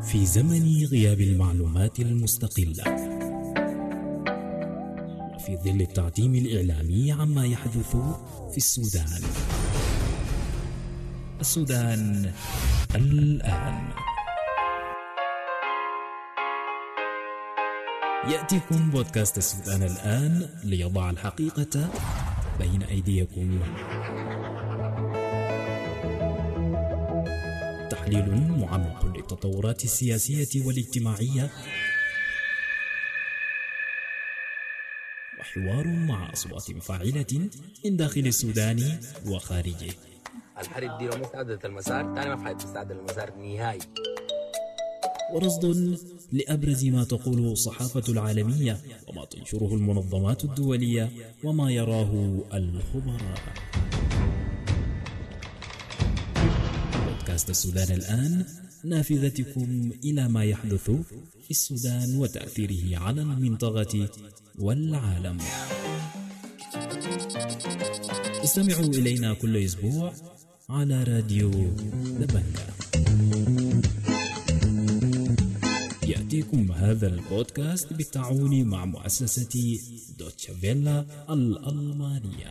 في زمن غياب المعلومات المستقلة وفي ظل التعتيم الإعلامي عما يحدث في السودان. السودان الآن. يأتيكم بودكاست السودان الآن ليضع الحقيقة بين أيديكم. تحليل معمق للتطورات السياسية والاجتماعية، وحوار مع أصوات فاعلة من داخل السودان وخارجه. الحرب دي لو ما استعدت المسار تاني ما حتستعد المسار نهائي. ورصد لأبرز ما تقوله الصحافة العالمية وما تنشره المنظمات الدولية وما يراه الخبراء. بودكاست السودان الآن، نافذتكم إلى ما يحدث في السودان وتأثيره على المنطقة والعالم. استمعوا إلينا كل أسبوع على راديو دبنجة. يأتيكم هذا البودكاست بالتعاون مع مؤسسة دوتشه فيلا الألمانية.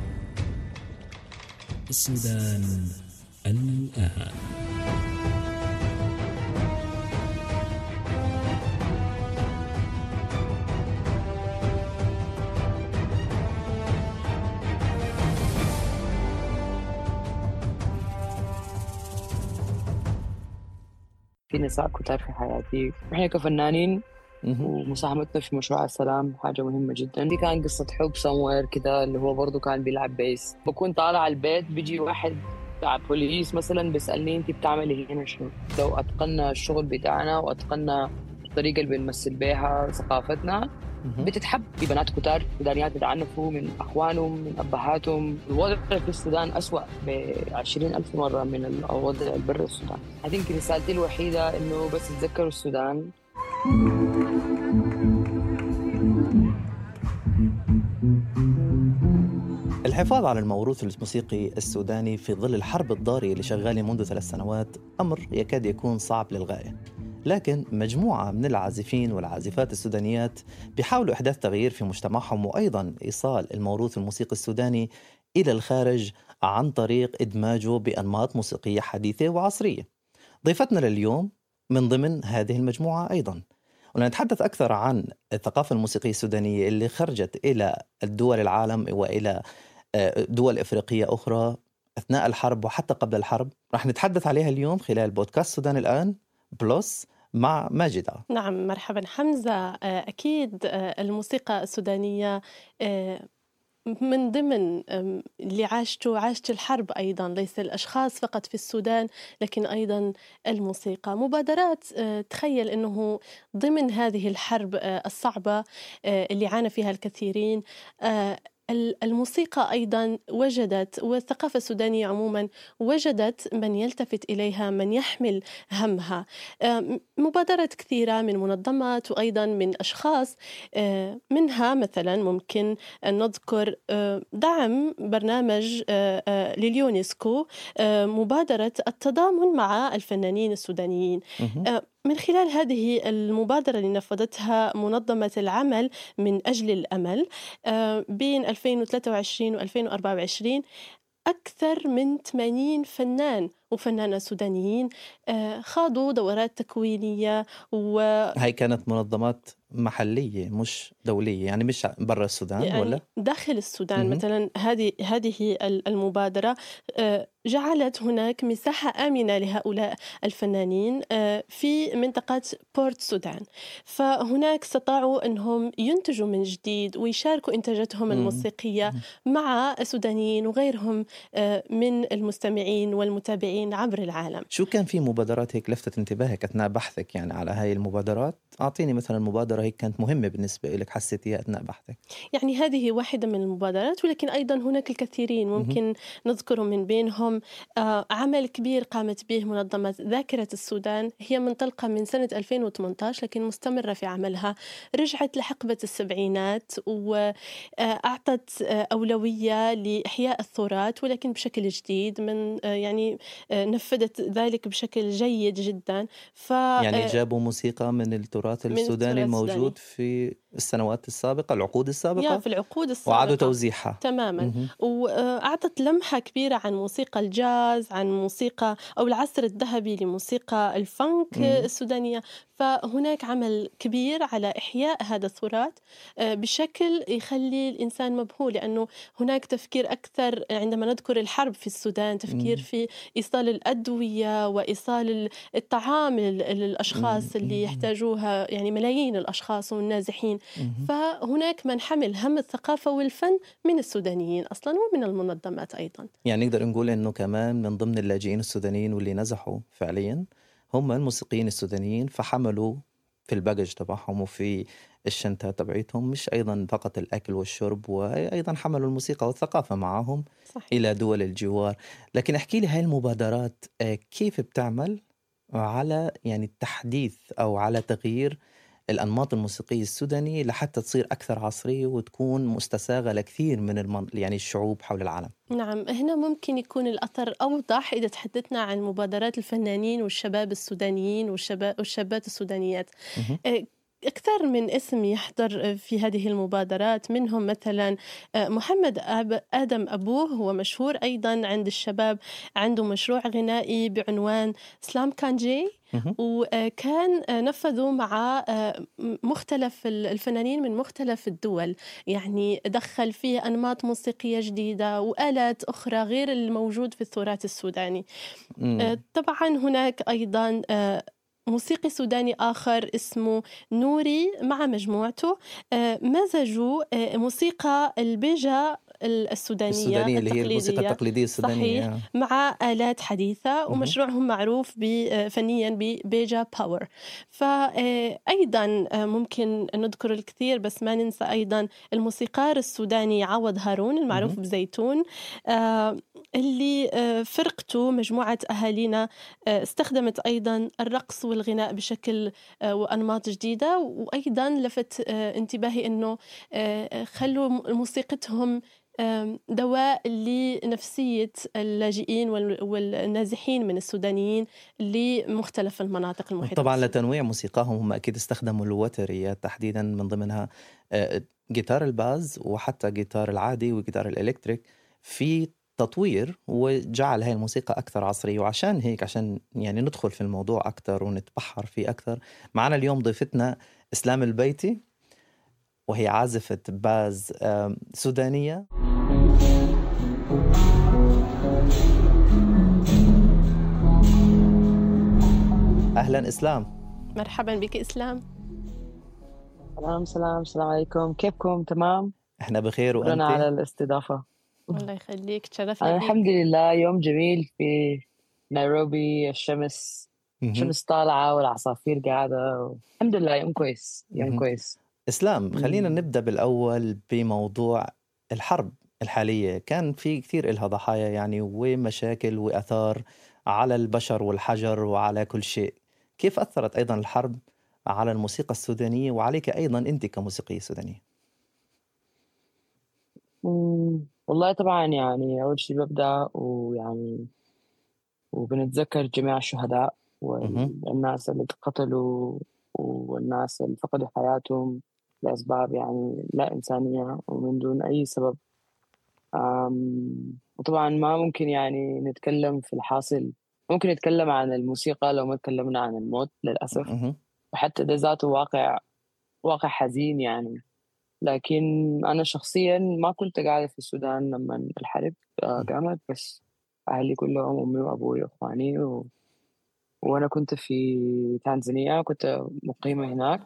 السودان الآن. في نساء كتار في حياتي، احنا كفنانين ومساهمتنا في مشروع السلام حاجة مهمة جدا. دي كان قصة حب سموير كده، اللي هو برضو كان بيلعب بيس. بكون طالع على البيت، بيجي واحد بتاع بوليس مثلا بيسألني انت بتعملي هنا شنو. لو اتقنا الشغل بتاعنا واتقنا الطريقة اللي بنمثل بيها ثقافتنا بتتحب. في بنات كتار بدانيات بتعنفوا من اخوانهم من ابهاتهم. الوضع في السودان أسوأ ب20,000 مرة من الوضع برا السودان. هذه رسالتي الوحيدة انه بس تذكروا السودان. الحفاظ على الموروث الموسيقي السوداني في ظل الحرب الضارية اللي شغالة منذ 3 سنوات أمر يكاد يكون صعب للغاية، لكن مجموعة من العازفين والعازفات السودانيات بيحاولوا إحداث تغيير في مجتمعهم، وأيضاً إيصال الموروث الموسيقي السوداني إلى الخارج عن طريق إدماجه بأنماط موسيقية حديثة وعصرية. ضيفتنا لليوم من ضمن هذه المجموعة أيضاً، ونتحدث أكثر عن الثقافة الموسيقية السودانية اللي خرجت إلى الدول العالم وإلى دول إفريقية أخرى أثناء الحرب وحتى قبل الحرب. رح نتحدث عليها اليوم خلال بودكاست السودان الآن بلس مع ماجدة. نعم، مرحبا حمزة. أكيد الموسيقى السودانية من ضمن اللي عاشت الحرب أيضا، ليس الأشخاص فقط في السودان لكن أيضا الموسيقى. مبادرات تخيل أنه ضمن هذه الحرب الصعبة اللي عانى فيها الكثيرين، الموسيقى أيضا وجدت، والثقافة السودانية عموما وجدت من يلتفت إليها، من يحمل همها. مبادرات كثيرة من منظمات وأيضا من أشخاص، منها مثلا ممكن أن نذكر دعم برنامج لليونسكو، مبادرة التضامن مع الفنانين السودانيين. من خلال هذه المبادرة اللي نفذتها منظمة العمل من أجل الأمل بين 2023 و 2024، أكثر من 80 فنان وفنانة سودانيين خاضوا دورات تكوينية. هاي كانت منظمات محلية مش دولية، يعني مش برا السودان يعني ولا داخل السودان. مثلا هذه المبادرة جعلت هناك مساحة آمنة لهؤلاء الفنانين في منطقة بورت سودان، فهناك استطاعوا أنهم ينتجوا من جديد ويشاركوا إنتاجاتهم الموسيقية مع السودانيين وغيرهم من المستمعين والمتابعين عبر العالم. شو كان في مبادرات هيك لفتت انتباهك أثناء بحثك يعني على هاي المبادرات؟ أعطيني مثلا مبادرة هيك كانت مهمة بالنسبة لك حسيتيها أثناء بحثك. يعني هذه واحدة من المبادرات، ولكن أيضا هناك الكثيرين ممكن نذكرهم. من بينهم عمل كبير قامت به منظمة ذاكرة السودان، هي منطلقة من سنة 2018 لكن مستمرة في عملها. رجعت لحقبة السبعينات وأعطت أولوية لإحياء الثورات ولكن بشكل جديد، من يعني نفذت ذلك بشكل جيد جدا. يعني جابوا موسيقى من التراث من السوداني التراث السوداني الموجود في السنوات السابقة، العقود السابقة، في العقود وعادوا السابقة توزيعها. تماما، مهم. وأعطت لمحة كبيرة عن موسيقى الجاز، عن موسيقى أو العصر الذهبي لموسيقى الفانك مم. السودانية. فهناك عمل كبير على إحياء هذا التراث بشكل يخلي الإنسان مبهور، لأنه هناك تفكير أكثر عندما نذكر الحرب في السودان، تفكير مم. في إيصال الأدوية وإيصال الطعام للأشخاص اللي مم. يحتاجوها، يعني ملايين الأشخاص والنازحين. مم. فهناك من حمل هم الثقافة والفن من السودانيين أصلا ومن المنظمات أيضا. يعني نقدر نقول إنه كمان من ضمن اللاجئين السودانيين واللي نزحوا فعليا هم الموسيقيين السودانيين، فحملوا في الباجج تبعهم وفي الشنطات تبعيتهم مش أيضا فقط الأكل والشرب، وأيضا حملوا الموسيقى والثقافة معهم صحيح. إلى دول الجوار. لكن احكي لي هاي المبادرات كيف بتعمل على يعني التحديث أو على تغيير الأنماط الموسيقية السودانية لحتى تصير أكثر عصرية وتكون مستساغة لكثير من يعني الشعوب حول العالم؟ نعم، هنا ممكن يكون الأثر أوضح إذا تحدثنا عن مبادرات الفنانين والشباب السودانيين والشابات السودانيات. مهم. أكثر من اسم يحضر في هذه المبادرات، منهم مثلا محمد آدم أبوه، هو مشهور أيضا عند الشباب، عنده مشروع غنائي بعنوان سلام كانجي، مهم. وكان نفذوا مع مختلف الفنانين من مختلف الدول، يعني دخل فيه أنماط موسيقية جديدة وآلات أخرى غير الموجود في التراث السوداني. مم. طبعا هناك أيضا موسيقي سوداني آخر اسمه نوري مع مجموعته، مزجوا موسيقى البيجا السودانية السودانية اللي هي الموسيقى التقليدية، التقليدية السودانية. صحيح، مع آلات حديثة، مهم. ومشروعهم معروف فنيا ببيجا باور. فأيضا ممكن نذكر الكثير، بس ما ننسى أيضا الموسيقار السوداني عوض هارون المعروف مهم. بزيتون، اللي فرقته مجموعة أهالينا استخدمت أيضا الرقص والغناء بشكل وأنماط جديدة. وأيضا لفت انتباهي أنه خلوا موسيقتهم دواء لنفسية اللاجئين والنازحين من السودانيين لمختلف المناطق المحيطة طبعا بالسودان. لتنويع موسيقاهم هم أكيد استخدموا الوتريات تحديدا، من ضمنها جيتار الباز وحتى جيتار العادي وجيتار الإلكتريك في تطوير وجعل هاي الموسيقى أكثر عصرية. وعشان هيك عشان يعني ندخل في الموضوع أكثر ونتبحر فيه أكثر، معنا اليوم ضيفتنا إسلام البيتي، وهي عازفة باز سودانية. أهلا إسلام. مرحبا بك إسلام. السلام عليكم، كيفكم؟ تمام؟ إحنا بخير، شكرا على وأنت؟ الاستضافة. الله يخليك، أنا تشرفنا بك. الحمد لله يوم جميل في نيروبي، الشمس مهم. طالعة والعصافير قاعدة، الحمد لله يوم كويس، يوم مهم. كويس. إسلام، خلينا مم. نبدأ بالأول بموضوع الحرب الحالية. كان في كثير إلها ضحايا يعني، ومشاكل وأثار على البشر والحجر وعلى كل شيء. كيف أثرت أيضا الحرب على الموسيقى السودانية وعليك أيضا أنت كموسيقية سودانية؟ والله طبعا يعني أول شيء ببدأ ويعني وبنتذكر جميع الشهداء مهم. والناس اللي اتقتلوا والناس اللي فقدوا حياتهم لأسباب يعني لا إنسانية ومن دون أي سبب. وطبعا ما ممكن يعني نتكلم في الحاصل، ممكن نتكلم عن الموسيقى لو ما تكلمنا عن الموت للأسف، مهم. وحتى ده ذاته واقع حزين يعني. لكن أنا شخصيا ما كنت قاعدة في السودان لما الحرب قامت، بس أهلي كلهم أمي وأبوي وإخواني وأنا كنت في تنزانيا، كنت مقيمة هناك.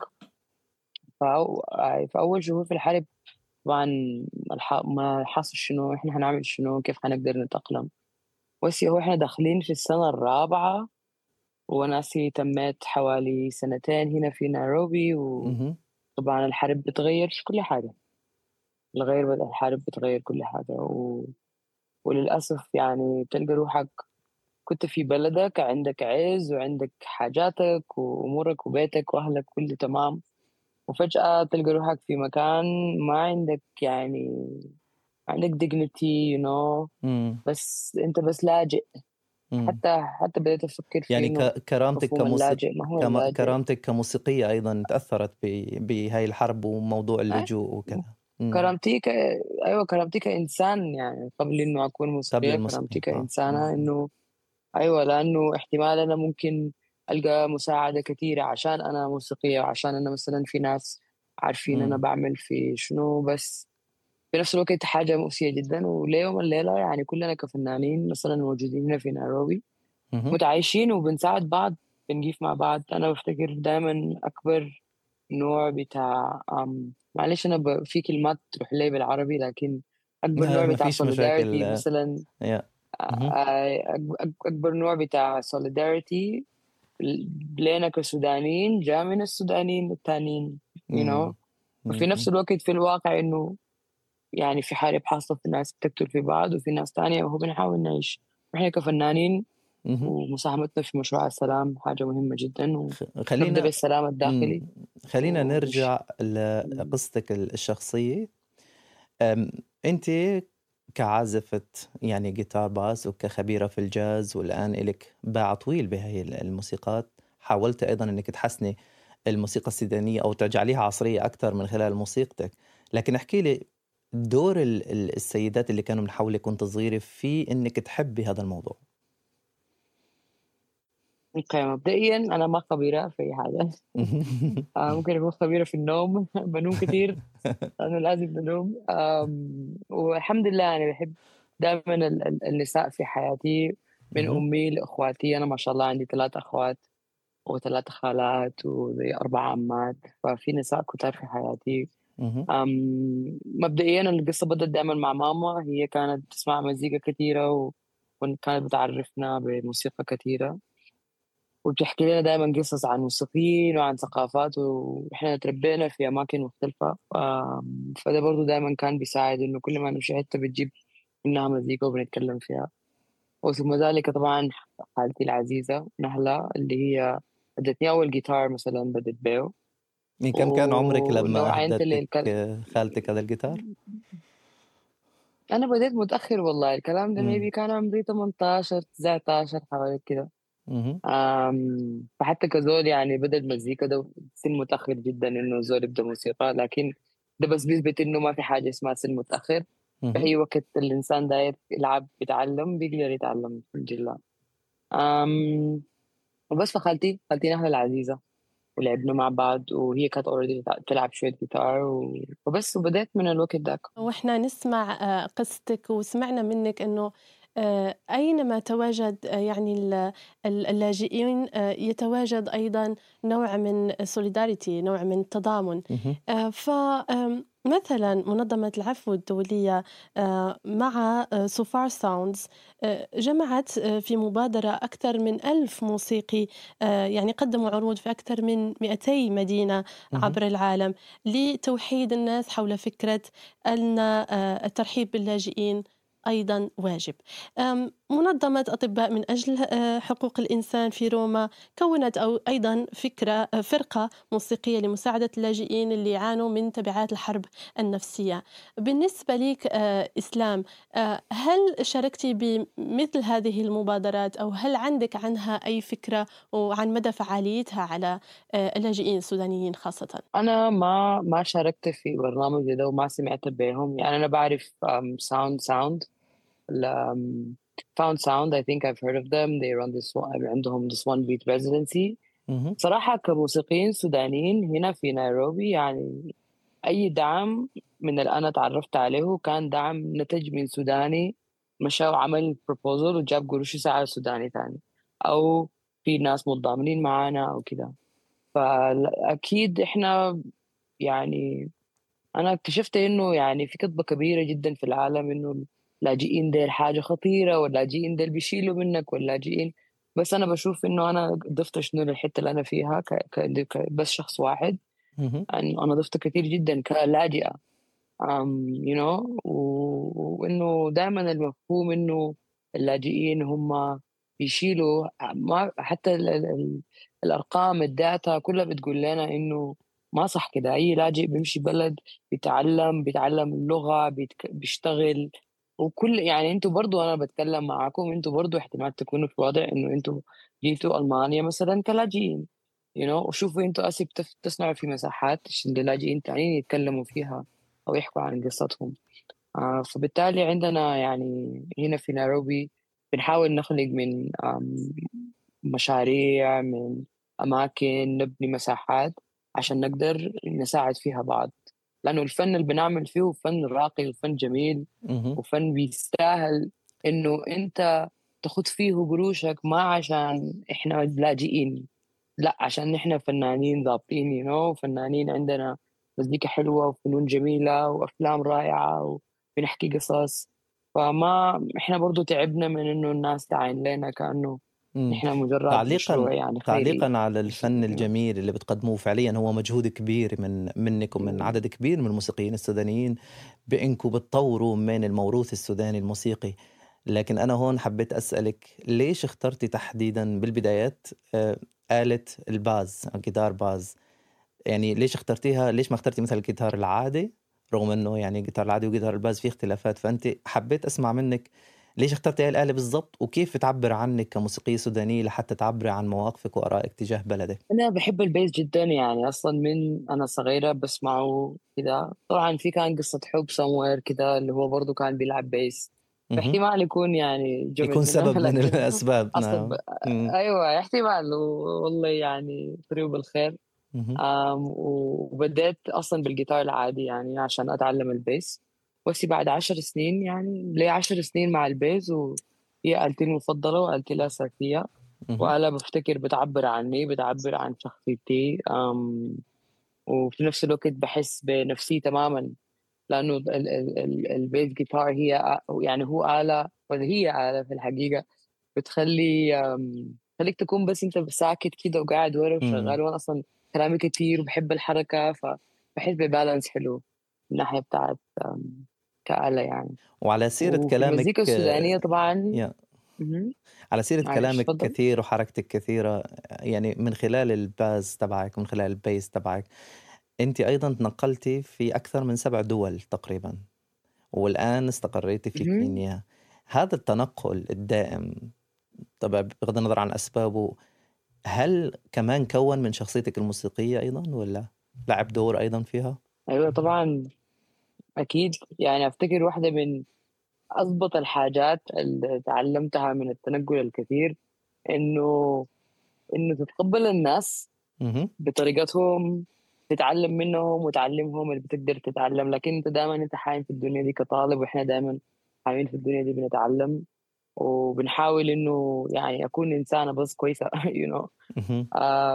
في أول شهور في الحرب طبعا ما حصل شنو إحنا هنعمل، شنو كيف هنقدر نتأقلم. بس هو إحنا داخلين في السنة الرابعة، وناسي تميت حوالي سنتين هنا في نيروبي، مهم. وطبعا الحرب بتغير في كل حاجة، الحرب بتغير كل حاجة وللأسف يعني تلقى روحك كنت في بلدك، عندك عز وعندك حاجاتك وأمورك وبيتك وأهلك كله تمام، وفجأة تلقى روحك في مكان ما عندك يعني عندك dignity مم. بس أنت بس لاجئ، حتى بديت أفكر في يعني إنه كرامتك مفهوم اللاجئ ما هو اللاجئ. كرامتك كموسيقية أيضا تأثرت بهاي الحرب وموضوع اللجوء وكذا. كرامتي كإنسان، يعني قبل إنه أكون قبل موسيقية الموسيقى كرامتي كإنسانة إنه لأنه احتمال أنا ممكن ألقى مساعدة كثيرة عشان أنا موسيقية، وعشان أنا مثلا في ناس عارفين أنا بعمل في شنو، بس في نفس الوقت حاجة مؤسية جدا. وليوم الليلة يعني كلنا كفنانين مثلا موجودين هنا في نيروبي متعايشين وبنساعد بعض، بنجيف مع بعض. أنا بفتكر دائما أكبر نوع بتاع معلش أنا في كلمات تروح لي بالعربي، لكن أكبر نوع ما بتاع فيش مشاكل. solidarity مثلا. يا أكبر نوع بتاع solidarity لينا كسودانيين جاء من السودانيين التانيين وفي نفس الوقت في الواقع إنه يعني في حرب حاصلة، في ناس بتقتل في بعض وفي ناس تانية، وهو بنحاول نعيش. إحنا كفنانين ومساهمتنا في مشروع السلام حاجة مهمة جدا، ونبدأ بالسلام الداخلي. خلينا نرجع لقصتك الشخصية. أنت كعازفة يعني جيتار باس وكخبيرة في الجاز، والآن إلك باع طويل بهاي الموسيقات، حاولت أيضا أنك تحسني الموسيقى السودانية أو تجعليها عصرية أكثر من خلال موسيقتك. لكن احكي لي دور السيدات اللي كانوا من حولك وانت صغيرة في أنك تحبي هذا الموضوع. اوكي، مبدئيا انا ما خبيره في اي حاجه. ممكن اكون خبيره في النوم بنوم كثير لانه لازم بنوم. والحمد لله انا بحب دائما النساء في حياتي، من امي لاخواتي. انا ما شاء الله عندي 3 اخوات و3 خالات وزي 4 عمات، ففي نساء كتار في حياتي. مبدئيا القصه بدأت دائما مع ماما. هي كانت تسمع مزيكا كثيره وكانت بتعرفنا بموسيقى كثيره، وبتحكي لنا دائما قصص عن موسيقيين وعن ثقافات، وإحنا تربينا في أماكن مختلفة. فده برضو دائما كان بيساعد إنه كل ما نمشي حتة بتجيب إنها مزيكا وبنتكلم فيها. وثم ذلك طبعا خالتي العزيزة نهلة اللي هي ادتني أول جيتار مثلا بدت بيه. كم كان عمرك لما ولو عينت أهدتك خالتك هذا الجيتار؟ أنا بديت متأخر والله، الكلام ده ميبي كان عمري 18 19 حوالي كده. فحتى كزول يعني بدأ المزيكا ده سن متأخر جدا إنه زول يبدأ موسيقى، لكن ده بس بيثبت إنه ما في حاجة اسمها سن متأخر. في أي وقت الإنسان داير يلعب يتعلم بيقدر يتعلم الحمد لله. وبس فخالتي نحن العزيزة ولعبنا مع بعض، وهي كانت اوريدي تلعب شوية جيتار وبس، وبدأت من الوقت ذاك. وإحنا نسمع قصتك وسمعنا منك إنه أينما تواجد يعني اللاجئين يتواجد أيضا نوع من solidarity، نوع من التضامن. فمثلا منظمة العفو الدولية مع So Far Sounds جمعت في مبادرة أكثر من 1000 موسيقي، يعني قدموا عروض في أكثر من 200 مدينة عبر العالم لتوحيد الناس حول فكرة أن الترحيب باللاجئين أيضا واجب. منظمة أطباء من أجل حقوق الإنسان في روما كونت أيضا فرقة موسيقية لمساعدة اللاجئين اللي يعانوا من تبعات الحرب النفسية. بالنسبة لك إسلام، هل شاركتي بمثل هذه المبادرات أو هل عندك عنها أي فكرة وعن مدى فعاليتها على اللاجئين السودانيين خاصة؟ أنا ما شاركت في برنامج ده وما سمعت بهم. يعني أنا بعرف Found Sound. I think I've heard of them. They run عندهم this one beat residency. صراحة كموسيقيين سودانيين هنا في نيروبي، يعني أي دعم من اللي أنا تعرفت عليه كان دعم نتج من سوداني مشى وعمل proposal وجاب قروش يساعد سوداني ثاني، أو في ناس متضامنين معانا أو كده. فأكيد إحنا يعني أنا اكتشفت إنه يعني في كتبة كبيرة جدا في العالم إنه اللاجئين ديل حاجة خطيرة، واللاجئين ديل بيشيلوا منك، واللاجئين. بس أنا بشوف إنه أنا ضفت شنو للحتة اللي أنا فيها بس شخص واحد. أنا ضفت كثير جدا كلاجئة. وإنه دائما المفهوم إنه اللاجئين هم بيشيلوا، ما حتى الأرقام الداتا كلها بتقول لنا إنه ما صح كده. أي لاجئ بيمشي بلد بيتعلم اللغة، بيشتغل، وكل يعني انتوا برضو، انا بتكلم معاكم، انتوا برضو احتمال تكونوا في وضع انه انتوا جيتوا المانيا مثلا كلاجئين، وشوفوا انتوا اسي بتصنعوا في مساحات عشان اللاجئين تانيين يتكلموا فيها او يحكوا عن قصتهم. فبالتالي عندنا يعني هنا في نيروبي بنحاول نخلق من مشاريع، من أماكن، نبني مساحات عشان نقدر نساعد فيها بعض، لأنه الفن اللي بنعمل فيه فن راقي وفن جميل مهم. وفن بيستاهل إنه أنت تاخد فيه قروشك، ما عشان إحنا لاجئين، لا عشان إحنا فنانين ضابطين، فنانين عندنا مزيكا حلوة وفنون جميلة وأفلام رائعة وبنحكي قصص. فما إحنا برضو تعبنا من إنه الناس تعاين لنا كأنه مم. إحنا مجرد تعليقا مشروع يعني خيري. تعليقا على الفن الجميل اللي بتقدموه، فعليا هو مجهود كبير منكم، من عدد كبير من الموسيقيين السودانيين، بإنكم بتطوروا من الموروث السوداني الموسيقي. لكن أنا هون حبيت أسألك ليش اخترتي تحديدا بالبدايات آلة الباز، الجيتار باز؟ يعني ليش اخترتيها؟ ليش ما اخترتي مثلا الجيتار العادي، رغم انه يعني الجيتار العادي وجيتار الباز فيه اختلافات؟ فانت حبيت اسمع منك ليش اخترتي هاي الآلة بالضبط، وكيف تعبر عنك كموسيقية سودانية لحتى تعبري عن مواقفك وآرائك تجاه بلدك. أنا بحب البيس جدا، يعني أصلا من أنا صغيرة بسمعه كده. طبعا في كان قصة حب somewhere كده اللي هو برضو كان بيلعب بيس، مهم. فاحتمال يكون يعني جمد يكون منها سبب من لكن الأسباب، أصلا نعم. مم. أيوة احتمال، والله يعني طريق بالخير. مهم. وبدأت أصلا بالجيتار العادي يعني عشان أتعلم البيس، بس بعد 10 سنين، يعني لي 10 سنين مع البيز، وهي آلتي المفضلة وآلتي الأساسية، مهم. وآلة بفتكر بتعبر عني، بتعبر عن شخصيتي. وفي نفس الوقت بحس بنفسي تماما، لأنه البيز جيتار هي يعني هو آلة، ولا هي آلة في الحقيقة بتخلي خليك تكون بس انت ساكت كده وقاعد ورا مم. وشغال، وانا اصلا كلامي كتير وبحب الحركة، فبحس ببالانس حلو من الناحية بتاعت كآلة يعني. وعلى سيرة وفي كلامك المزيكا السودانية طبعا. يا مهم. على سيرة معلش كلامك تفضل. كثير وحركتك كثيرة، يعني من خلال الباز تبعك ومن خلال البيس تبعك، أنت أيضا تنقلتي في أكثر من 7 دول تقريبا، والآن استقريتي في مهم. كينيا. هذا التنقل الدائم، طبعا بغض النظر عن أسبابه، هل كمان كون من شخصيتك الموسيقية أيضا، ولا لعب دور أيضا فيها؟ ايوه طبعا، اكيد. يعني افتكر واحدة من اضبط الحاجات اللي تعلمتها من التنقل الكثير انه تتقبل الناس مهم. بطريقتهم، تتعلم منهم وتعلمهم اللي بتقدر تتعلم، لكن انت دائما انت حايم في الدنيا دي كطالب، واحنا دائما حايمين في الدنيا دي بنتعلم، وبنحاول انه يعني اكون انسانه بس كويسه you know. مهم.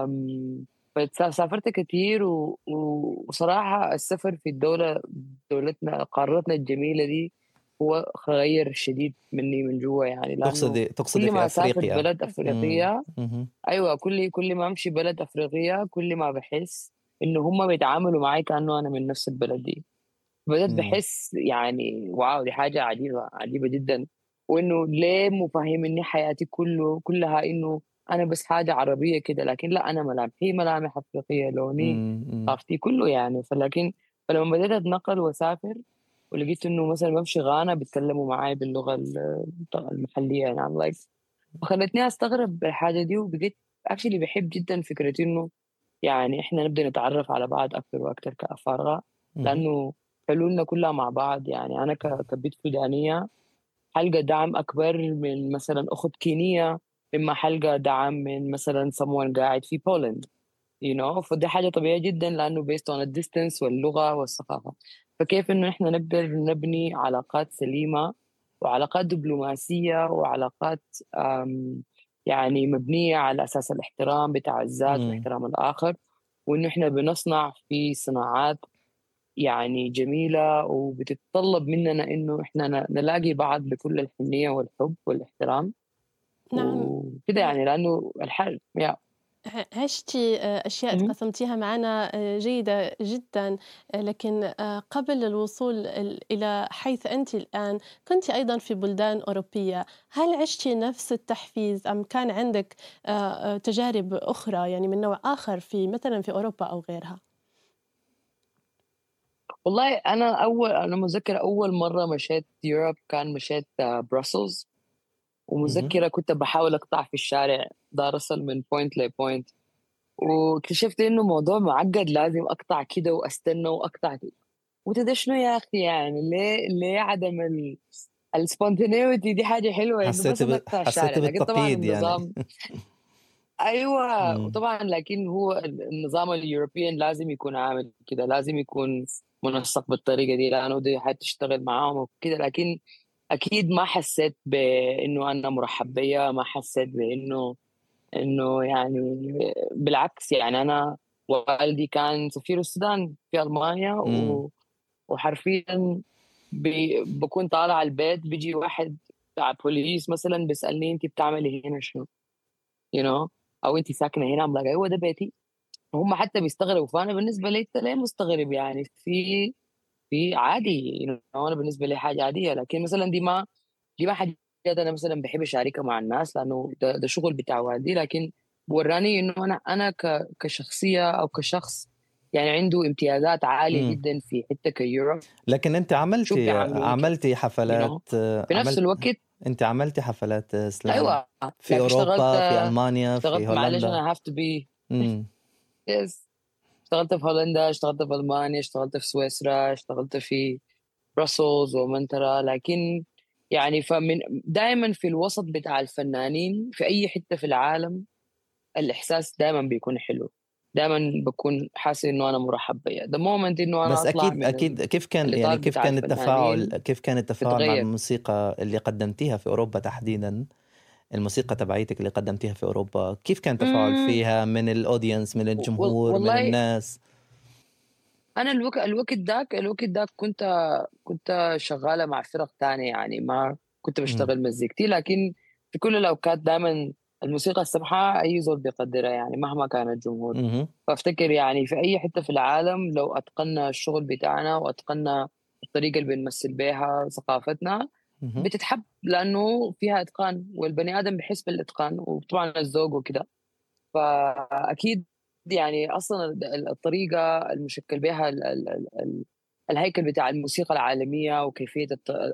فسافرت كتير وصراحه السفر في دولتنا قارتنا الجميله دي هو غير شديد مني من جوا، يعني لانه تقصدي كل في ما اسافر أفريقيا؟ بلد مم. افريقيه، مهم. ايوه كل ما امشي بلد افريقيه كل ما بحس انه هم بيتعاملوا معي كانه انا من نفس البلد دي. بدأت مم. بحس يعني واو، دي حاجة عجيبة عجيبة جدا، وإنه ليه مفهمني حياتي كلها إنه أنا بس حاجة عربية كده، لكن لا، أنا ملامحي ملامح أفريقية، لوني مم. مم. ثقافتي كله يعني. فلما بدأت أتنقل وأسافر ولقيت إنه مثلا بمشي غانا بيتكلموا معاي باللغة المحلية، يعني I'm like، فخلتني أستغرب الحاجة دي، وبقيت actually بحب جدا فكرة إنه يعني إحنا نبدأ نتعرف على بعض أكثر وأكثر كأفارقة، مهم. لأنه حلولنا كلها مع بعض. يعني أنا كبنت سودانية حلقة دعم أكبر من مثلا أخت كينية، مما حلقة دعم من مثلا someone قاعد في بولند، فدي حاجة طبيعية جدا لأنه based on the distance واللغة والثقافة. فكيف إنه إحنا نقدر نبني علاقات سليمة وعلاقات دبلوماسية وعلاقات يعني مبنية على أساس الاحترام بتاع الذات مم. واحترام الآخر، وإنه إحنا بنصنع في صناعات يعني جميلة وبتتطلب مننا إنه إحنا نلاقي بعض بكل الحنية والحب والاحترام نعم. وكده، يعني لأنه الحل عشتِ أشياء مهم. قسمتيها معنا جيدة جدًا، لكن قبل الوصول إلى حيث أنتِ الآن، كنتِ أيضًا في بلدان أوروبية، هل عشتِ نفس التحفيز أم كان عندِك تجارب أخرى يعني من نوع آخر مثلًا في أوروبا أو غيرها؟ والله أنا متذكر أول مرة مشيت يوروب كان مشيت بروسلز، ومتذكرة كنت بحاول أقطع في الشارع دار أصل من بوينت لبوينت، واكتشفت إنه موضوع معقد، لازم أقطع كده وأستنى وأقطع كده. وتدري شنو يا أخي، يعني ليه عدم السبونتينيوتي دي حاجة حلوة، إنه بس نقطع حسيت الشارع. لكن طبعا بالتقييد يعني. النظام ايوه، مم. وطبعا لكن هو النظام اليوروبيين لازم يكون عامل كده، لازم يكون منسق بالطريقه دي لانه دي حتشتغل معاهم وكده. لكن اكيد ما حسيت بانه انا مرحب بيا، ما حسيت بانه يعني بالعكس. يعني انا والدي كان سفير السودان في المانيا مم. وحرفيا بكون طالع البيت بيجي واحد بتاع بوليس مثلا بيسالني انت بتعملي هنا شنو، you know، او انت ساكنه هنا، I'm like ايوه ده بيتي. هم حتى بيستغربوا، فانا بالنسبه لي انت ليه مستغرب؟ يعني في عادي، you know، انا بالنسبه لي حاجه عاديه. لكن مثلا دي ما حاجات انا مثلا بحب اشاركها مع الناس لانه ده شغل بتاع والدي. لكن وراني انه انا كشخصيه او كشخص يعني عنده امتيازات عاليه مم. جدا في حته كيوروب. لكن انت شوف يا عمي عملتي you حفلات، know، في نفس الوقت انت عملتي حفلات اسلام ايوه. في لكن اوروبا، في المانيا، في معلش هولندا؟ انا have to be امم. yes. اشتغلت في هولندا، اشتغلت في ألمانيا، اشتغلت في سويسرا، اشتغلت في بروسلز ومنترا. لكن يعني دائما في الوسط بتاع الفنانين في أي حتة في العالم الإحساس دائما بيكون حلو، دائما بكون حاسس إنه أنا مرحب بيا. the moment إنه أنا بس أطلع اكيد من اكيد كيف كان، يعني الإطار كيف بتاع كان التفاعل، الفنانين مع بتغير. الموسيقى اللي قدمتيها في اوروبا تحديدا؟ الموسيقى تبعيتك اللي قدمتيها في اوروبا، كيف كان التفاعل أمم، فيها من الاودينس، من الجمهور، من والله الناس؟ أنا الوقت داك كنت شغالة مع فرق تانية، يعني ما كنت امم. بشتغل مزيكتي. لكن في كل الأوقات دائما الموسيقى السمحة أي زول بيقدرها، يعني مهما كان الجمهور. امم. فأفتكر يعني في أي حتة في العالم لو أتقنا الشغل بتاعنا وأتقنا الطريقة اللي بنمثل بيها ثقافتنا امم. بتتحب، لأنه فيها إتقان والبني آدم بيحس بالإتقان وطبعا الذوق وكده. فأكيد يعني أصلا الطريقة المشكل بها الهيكل بتاع الموسيقى العالمية وكيفية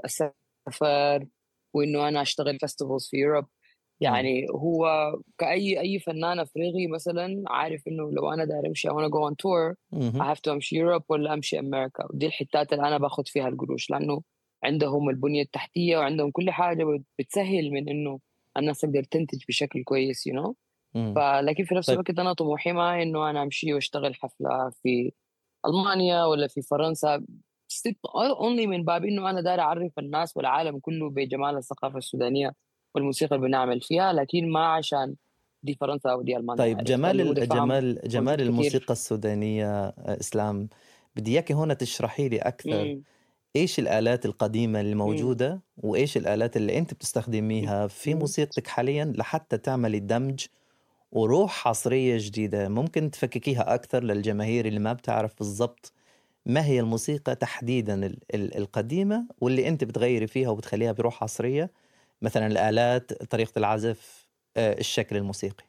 السفر، وإنه أنا أشتغل فيستيفالز في يوروب. يعني هو كأي فنان أفريقي مثلا عارف إنه لو أنا داير أمشي أو أنا جو أون تور I امم. have to أمشي يوروب ولا أمشي أمريكا. ودي الحتات اللي أنا باخد فيها القروش، لأنه عندهم البنية التحتية وعندهم كل حاجة بتسهل من إنه الناس تقدر تنتج بشكل كويس you know. امم. فلكن في نفس طيب. الوقت أنا طموحي ما إنه أنا أمشي وأشتغل حفلة في ألمانيا ولا في فرنسا only من باب إنه أنا داير أعرف الناس والعالم كله بجمال الثقافة السودانية والموسيقى اللي بنعمل فيها، لكن ما عشان دي فرنسا أو دي ألمانيا. طيب، عرفت اللي هو ده فهم جمال موجود الموسيقى كتير. السودانية، إسلام، بدي إياكي هنا تشرحي لي أكثر مم. إيش الآلات القديمة اللي مم. موجودة، وإيش الآلات اللي أنت بتستخدميها في مم. موسيقتك حاليا لحتى تعملي دمج وروح عصرية جديدة. ممكن تفككيها أكثر للجماهير اللي ما بتعرف بالضبط ما هي الموسيقى تحديدا القديمة، واللي أنت بتغيري فيها وبتخليها بروح عصرية، مثلا الآلات، طريقة العزف، الشكل الموسيقي.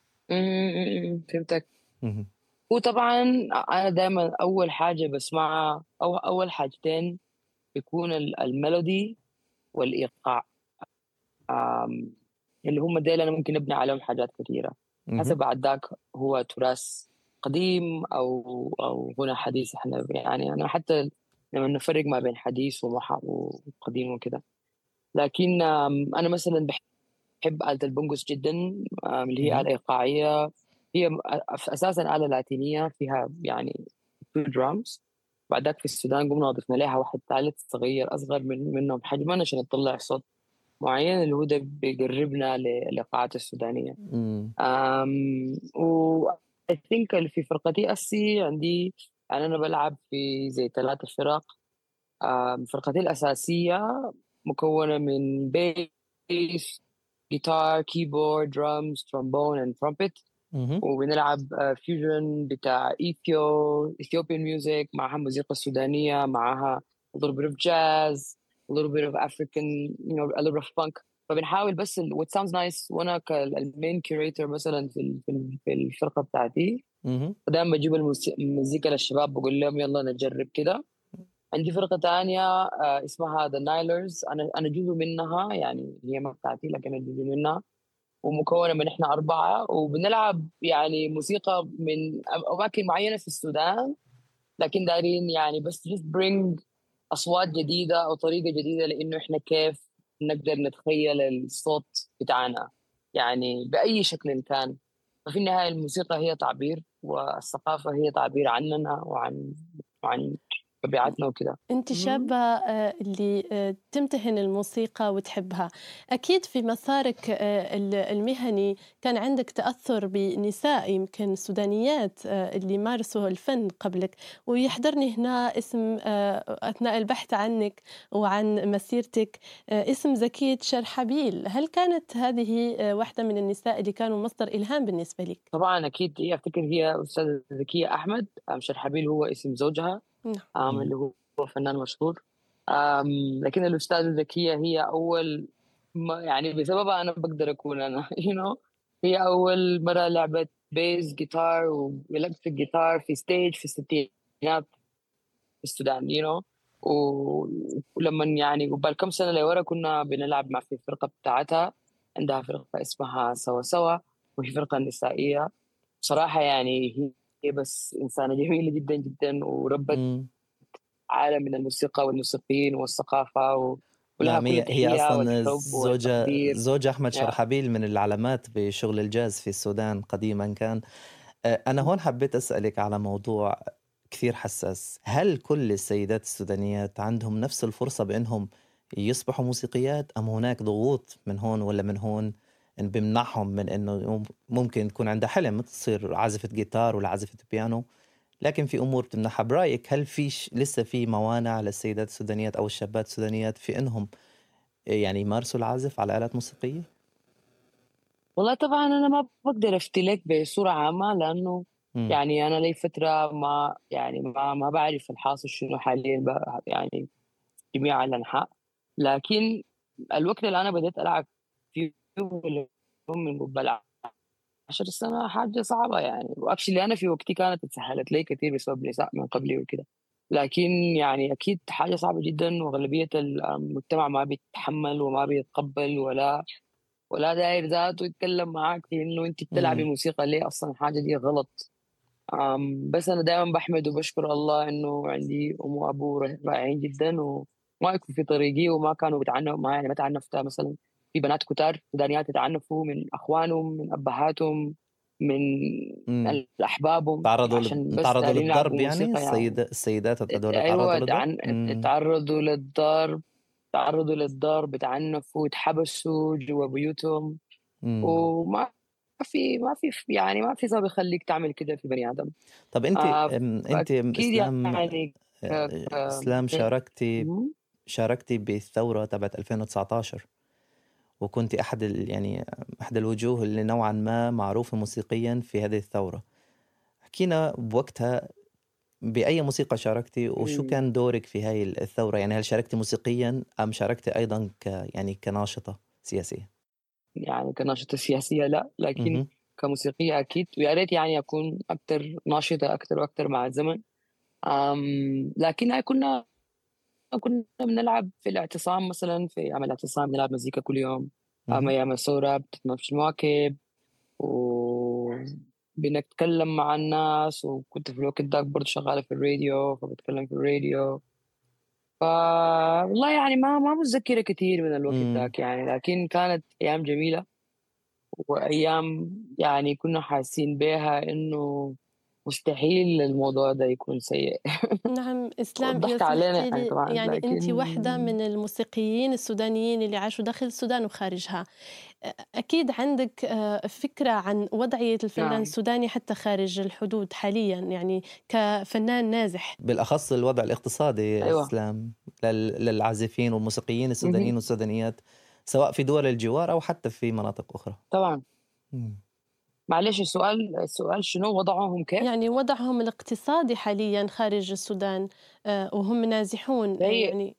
فهمتك. مهم. وطبعا أنا دائما أول حاجة بسمعها أو أول حاجتين يكون الميلودي والإيقاع. آم، اللي هم ديل أنا ممكن أبني عليهم حاجات كثيرة حسب مهم. بعد ذاك هو تراث قديم أو غنى حديث. إحنا يعني أنا حتى لما نفرق ما بين حديث وقديم وكده. لكن أنا مثلا بحب آلة البنجوس جدا، اللي هي مهم. آلة إيقاعية. هي أساسا آلة لاتينية فيها يعني تو درامز. بعدك في السودان قمنا ضفنا لها واحد ثالث صغير أصغر منهم حجما عشان تطلع صوت معين اللي هو ده بيقربنا للإيقاعات السودانية. مم. و I think اللي في فرقتي أسي عندي يعني أنا بلعب في زي 3 فرق. فرقتي الأساسية مكونة من بيس، جيتار، كيبورد، درامز، ترومبون and trumpet. مهم. وبنلعب فيوجن بتاع Ethiopian music معها موسيقى سودانية معها a little bit of jazz, a little bit of African, you know, a little bit of funk. فبنحاول بس what sounds nice. وانا كالمين كيوريتور مثلا في الفرقة بتاعتي مهم. دائما بجيب المزيكا للشباب بقول لهم يلا نجرب كده عندي فرقة تانية اسمها The Nilers. أنا جزء منها، يعني هي ما بتاعتي لكن أنا جزء منها، ومكونة من إحنا 4، وبنلعب يعني موسيقى من أماكن معينة في السودان، لكن دايرين يعني بس just bring أصوات جديدة أو طريقة جديدة، لإنه إحنا كيف نقدر نتخيل الصوت بتاعنا يعني بأي شكل كان. ففي النهاية الموسيقى هي تعبير، والثقافة هي تعبير عننا وعن طبيعتنا وكده. أنتِ شابة اللي تمتهن الموسيقى وتحبها، أكيد في مسارِك المهني كان عندِك تأثُّر بنساء يمكن سودانيات اللي مارسوا الفن قبلِك، ويحضرني هنا اسم أثناء البحث عنِك وعن مسيرتِك اسم زكية شرحبيل، هل كانت هذه واحدة من النساء اللي كانوا مصدر إلهام بالنسبة لِك؟ طبعا أكيد هي، أفتكر هي أستاذة زكية أحمد. شرحبيل هو اسم زوجها، نعم. اللي هو فنان مشهور. لكن الأستاذة زكية هي أول يعني بسببها أنا بقدر أكون أنا you know. هي أول مرة لعبت بيز جيتار وإلكتريك جيتار في ستيج في الستينات في السودان you know. ولما يعني قبل كم سنة لورا كنا بنلعب مع في الفرقة بتاعتها. عندها فرقة اسمها سوا سوا، وهي فرقة نسائية. صراحة يعني هي بس إنسانة جميلة جدا جدا، وربت مم. عالم من الموسيقى والموسيقيين والثقافة ولها نعم، كل هي التحية أصلا والحب والتقدير. زوج أحمد يا شرحبيل من العلامات بشغل الجاز في السودان قديما كان. أنا هون حبيت أسألك على موضوع كثير حساس. هل كل السيدات السودانيات عندهم نفس الفرصة بأنهم يصبحوا موسيقيات، أم هناك ضغوط من هون ولا من هون إن بيمنعهم من إنه ممكن تكون عندها حلم تصير عازفة جيتار ولا عازفة بيانو، لكن في أمور بتمنعها؟ برأيك هل في لسه في موانع للسيدات السودانيات أو الشابات السودانيات في إنهم يعني يمارسوا العزف على آلات موسيقية؟ والله طبعا أنا ما بقدر أفتلك بصورة عامة، لأنه مم. يعني أنا لي فترة ما يعني ما بعرف الحاصل شنو حاليا يعني في جميع الأنحاء. لكن الوقت اللي أنا بديت ألعب فيه اللي هو من قبل 10 سنة حاجة صعبة يعني. وأكشلي أنا في وقتي كانت اتسهلت لي كثير بسبب نساء من قبلي وكده، لكن يعني أكيد حاجة صعبة جدا، وأغلبية المجتمع ما بيتحمل وما بيتقبل ولا داير ذاته يتكلم معاك في إنه أنت بتلعبي مم. موسيقى ليه، أصلا الحاجة دي غلط. بس أنا دائما بحمد وبشكر الله إنه عندي أم وأبو رائعين جدا، وما وقفوا في طريقي وما كانوا بيتعنفوا معي. يعني ما تعنفت مثلا في بنات كتار سودانيات يتعنفوا من أخوانهم، من أبهاتهم، من مم. أحبابهم، عشان بس تعرضوا دارين للضرب، يلعبوا يعني موسيقى يعني. السيدات هذول تعرضوا أيوة، للضرب؟ مم. تعرضوا للضرب، تعرضوا للضرب، اتعنفوا، اتحبسوا جوا بيوتهم. مم. وما ما في يعني ما في سبب يخليك تعمل كده في بني آدم. طب أنت آه أنت فأكيد إسلام، يعني إسلام شاركتي مهم. بالثورة تبعت 2019، وكنت أحد يعني أحد الوجوه اللي نوعا ما معروفة موسيقيا في هذه الثورة. حكينا بوقتها بأي موسيقى شاركتي، وشو مم. كان دورك في هاي الثورة؟ يعني هل شاركتي موسيقيا أم شاركتي أيضا يعني كناشطة سياسية؟ يعني كناشطة سياسية لا، لكن مهم. كموسيقية أكيد، ويا ريت يعني أكون أكثر ناشطة أكثر وأكثر مع الزمن. لكن كنا بنلعب في الاعتصام، مثلا في عمل اعتصام بنلعب مزيكا كل يوم. مهم. أيام الثورة بتتمشى المواكب وبنتكلم مع الناس، وكنت في الوقت ده برضه شغالة في الراديو فبتكلم في الراديو. ف والله يعني ما متذكرة كثير من الوقت مم. ذاك يعني، لكن كانت أيام جميلة، وأيام يعني كنا حاسين بها إنه مستحيل الموضوع ده يكون سيء. نعم إسلام، إذا والضحك علينا سمحتي يعني لي، طبعا، يعني أنتِ لكن واحدة من الموسيقيين السودانيين اللي عاشوا داخل السودان وخارجها، أكيد عندِك فكرة عن وضعية الفنان نعم. السوداني حتى خارج الحدود حاليًا، يعني كفنان نازح. بالأخص الوضع الاقتصادي أيوة. إسلام للعازفين والموسيقيين مهم. السودانيين والسودانيات، سواء في دول الجوار أو حتى في مناطق أخرى. طبعا. مم. معلش، السؤال شنو وضعهم كيف؟ يعني وضعهم الاقتصادي حاليًا خارج السودان وهم نازحون سيء يعني.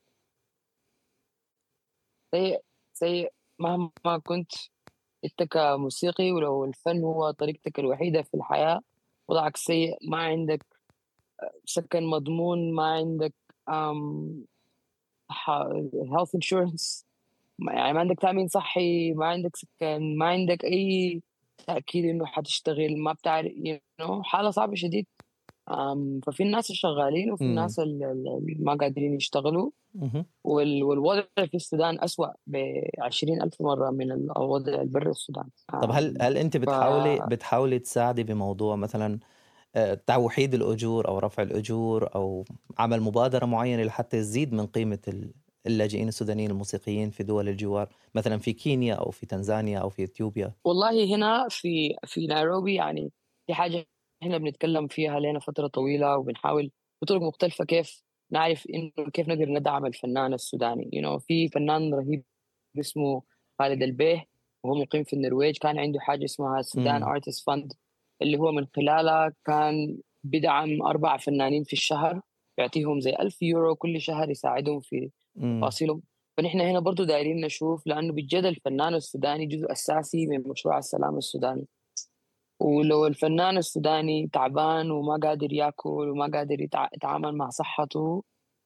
سيء سيء. مهما كنت أنت كموسيقي، ولو الفن هو طريقتك الوحيدة في الحياة، وضعك سيء. ما عندك سكن مضمون، ما عندك health insurance، يعني ما عندك تأمين صحي، ما عندك سكن، ما عندك أي تأكيد إنه حتشتغل، ما بتعرف حالة صعبة شديد. ففي الناس الشغالين وفي الناس اللي ما قادرين يشتغلوا. والوضع في السودان أسوأ ب20,000 مرة من الوضع البر السودان. طب هل أنت بتحاولي تساعدي بموضوع مثلا توحيد الأجور أو رفع الأجور أو عمل مبادرة معينة لحتى يزيد من قيمة اللاجئين السودانيين الموسيقيين في دول الجوار، مثلا في كينيا أو في تنزانيا أو في إثيوبيا؟ والله هنا في نيروبي يعني في حاجة احنا بنتكلم فيها لنا فترة طويلة، وبنحاول بطرق مختلفة كيف نعرف إنه كيف نقدر ندعم الفنان السوداني. في فنان رهيب اسمه خالد البيه وهو مقيم في النرويج، كان عنده حاجة اسمها السودان آرتست فاند، اللي هو من خلالها كان بدعم 4 فنانين في الشهر، يعطيهم زي 1000 يورو كل شهر يساعدهم في تفاصيلهم. فنحن هنا برضو دايرين نشوف، لأنه بجد الفنان السوداني جزء أساسي من مشروع السلام السوداني. ولو الفنان السوداني تعبان وما قادر يأكل وما قادر يتعامل مع صحته،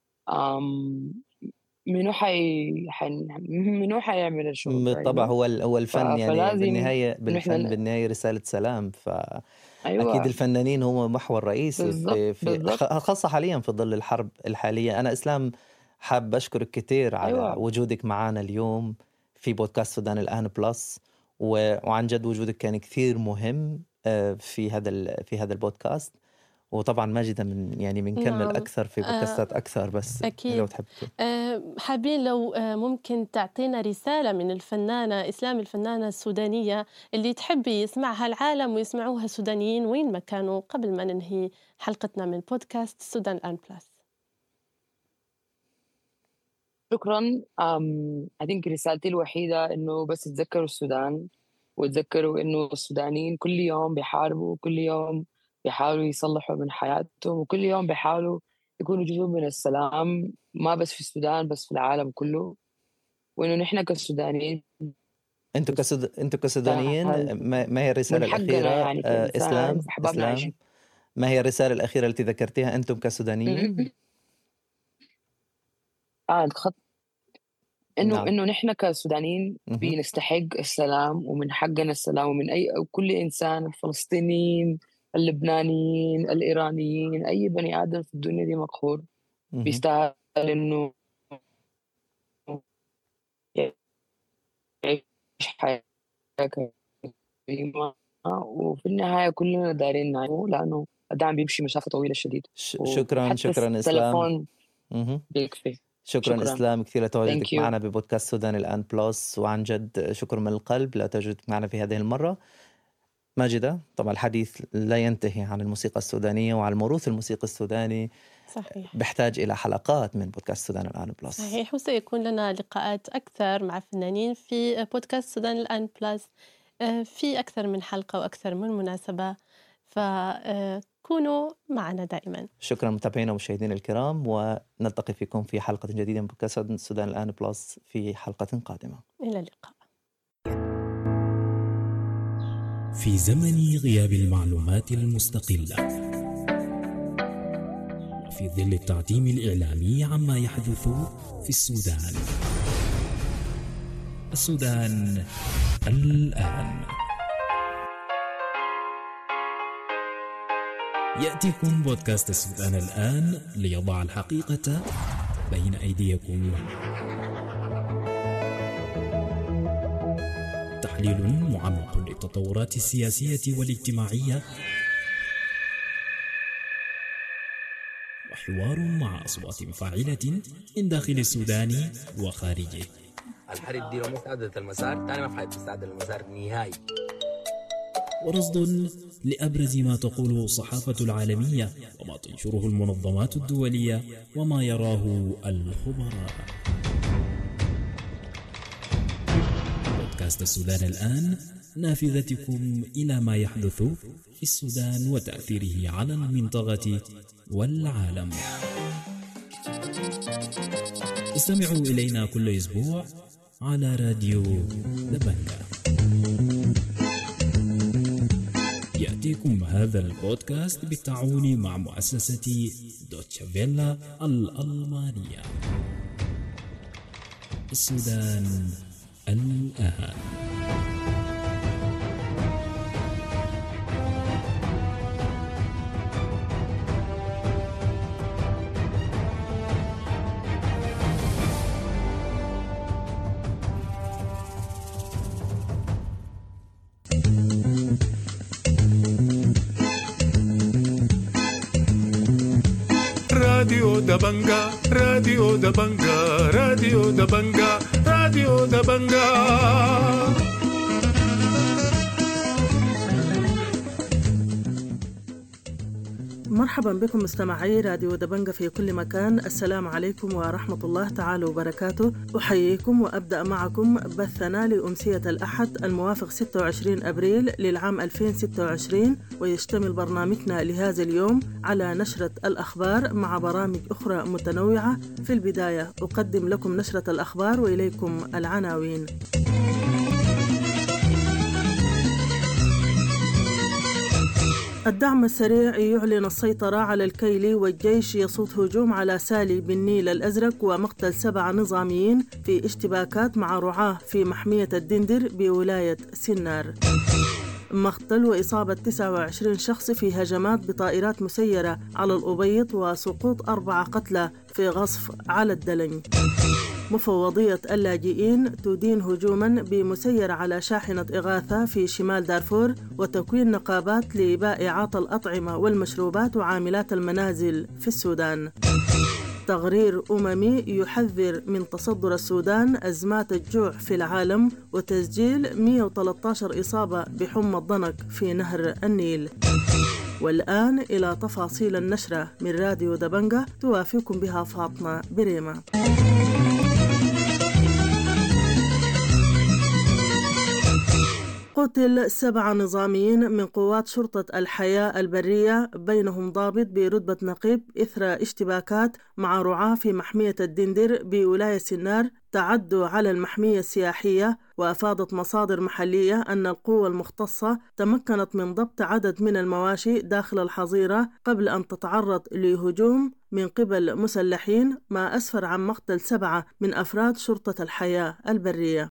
منو حيعمل الشغل؟ بالطبع هو الفن يعني بالنهاية رسالة سلام. أكيد الفنانين هم محور رئيسي في خاصة حاليا في ظل الحرب الحالية. أنا إسلام حاب أشكرك كتير على وجودك معنا اليوم في بودكاست سودان الآن بلس، وعن جد وجودك كان كثير مهم في هذا البودكاست. وطبعا ماجدة بنكمل أكثر في بودكاستات أكثر، بس أكيد. لو تحب حابين لو ممكن تعطينا رسالة من الفنانة إسلام، الفنانة السودانية اللي تحبي يسمعها العالم ويسمعوها السودانيين وين ما كانوا، قبل ما ننهي حلقتنا من بودكاست سودان الآن بلس. شكرا. أدينك رسالتي الوحيدة إنه بس تذكروا السودان، وتذكروا إنه السودانيين كل يوم بيحاربوا، كل يوم بيحاولوا يصلحوا من حياتهم، وكل يوم بيحاولوا يكونوا جزء من السلام، ما بس في السودان بس في العالم كله. وإنه نحن كسودانيين، أنتوا كسودانيين ما هي الرسالة الأخيرة يعني إسلام ما هي الرسالة الأخيرة التي ذكرتيها أنتم كسودانيين؟ إنه نحن كسودانيين بنستحق السلام، ومن حقنا السلام، ومن كل إنسان، الفلسطينيين، اللبنانيين، الإيرانيين، أي بني آدم في الدنيا دي مقهور بيستاهل إنه يعيش حياة كريمة. وفي النهاية كلنا دايرين نعيش، لأنه الدعم بيمشي مسافة طويلة شديد. شكرا إسلام. بيكفي. شكرا إسلام كثير لتواجدك معنا ببودكاست سودان الآن بلس، وعن جد شكر من القلب لتواجدك معنا في هذه المرة. ماجدة، طبعا الحديث لا ينتهي عن الموسيقى السودانية وعن الموروث الموسيقي السوداني. صحيح. بيحتاج إلى حلقات من بودكاست سودان الآن بلس. صحيح، وسيكون لنا لقاءات أكثر مع فنانين في بودكاست سودان الآن بلس في أكثر من حلقة وأكثر من مناسبة، فكونوا معنا دائما. شكرا متابعينا ومشاهدينا الكرام، ونلتقي فيكم في حلقة جديدة من بودكاست سودان الآن بلس في حلقة قادمة. إلى اللقاء. في زمن غياب المعلومات المستقلة، وفي ظل التعتيم الإعلامي عما يحدث في السودان الآن، يأتيكم بودكاست السودان الآن ليضع الحقيقة بين أيديكم. تحليل معمق للتطورات السياسية والاجتماعية، وحوار مع أصوات فاعلة من داخل السودان وخارجه. الحرب دي لو ما استعدت المسار تاني ما حتستعد المسار نهائي. ورصد لأبرز ما تقوله الصحافة العالمية وما تنشره المنظمات الدولية وما يراه الخبراء. بودكاست السودان الآن، نافذتكم إلى ما يحدث في السودان وتأثيره على المنطقة والعالم. استمعوا إلينا كل أسبوع على راديو دبنجة. يأتيكم هذا البودكاست بالتعاون مع مؤسسة دوتشه فيلا الألمانية. السودان الآن. راديو دبنجا راديو دبنجا راديو دبنجا راديو دبنجا. مرحبا بكم مستمعي راديو دبنجا في كل مكان. السلام عليكم ورحمة الله تعالى وبركاته. أحييكم وأبدأ معكم بثنا لأمسية الأحد الموافق 26 أبريل للعام 2026، ويشتمل برنامجنا لهذا اليوم على نشرة الأخبار مع برامج أخرى متنوعة. في البداية أقدم لكم نشرة الأخبار وإليكم العناوين. الدعم السريع يعلن السيطرة على الكيلي، والجيش يصد هجوم على سالي بالنيل الأزرق ومقتل 7 نظاميين في اشتباكات مع رعاة في محمية الدندر بولاية سنار. مقتل وإصابة 29 شخص في هجمات بطائرات مسيرة على الأبيض، وسقوط 4 قتلى في غصف على الدلنج. مفوضية اللاجئين تدين هجوما بمسيرة على شاحنة إغاثة في شمال دارفور، وتكوين نقابات لبائعات الأطعمة والمشروبات وعاملات المنازل في السودان. تقرير أممي يحذر من تصدر السودان أزمات الجوع في العالم، وتسجيل 113 إصابة بحمى الضنك في نهر النيل. والآن إلى تفاصيل النشرة من راديو دبنجا، توافقكم بها فاطمة بريمة. قتل 7 نظاميين من قوات شرطة الحياة البرية، بينهم ضابط برتبة نقيب، إثر اشتباكات مع رعاة في محمية الدندر بولاية سنار تعدوا على المحمية السياحية. وأفادت مصادر محلية أن القوة المختصة تمكنت من ضبط عدد من المواشي داخل الحظيرة قبل أن تتعرض لهجوم من قبل مسلحين، ما أسفر عن مقتل 7 من أفراد شرطة الحياة البرية.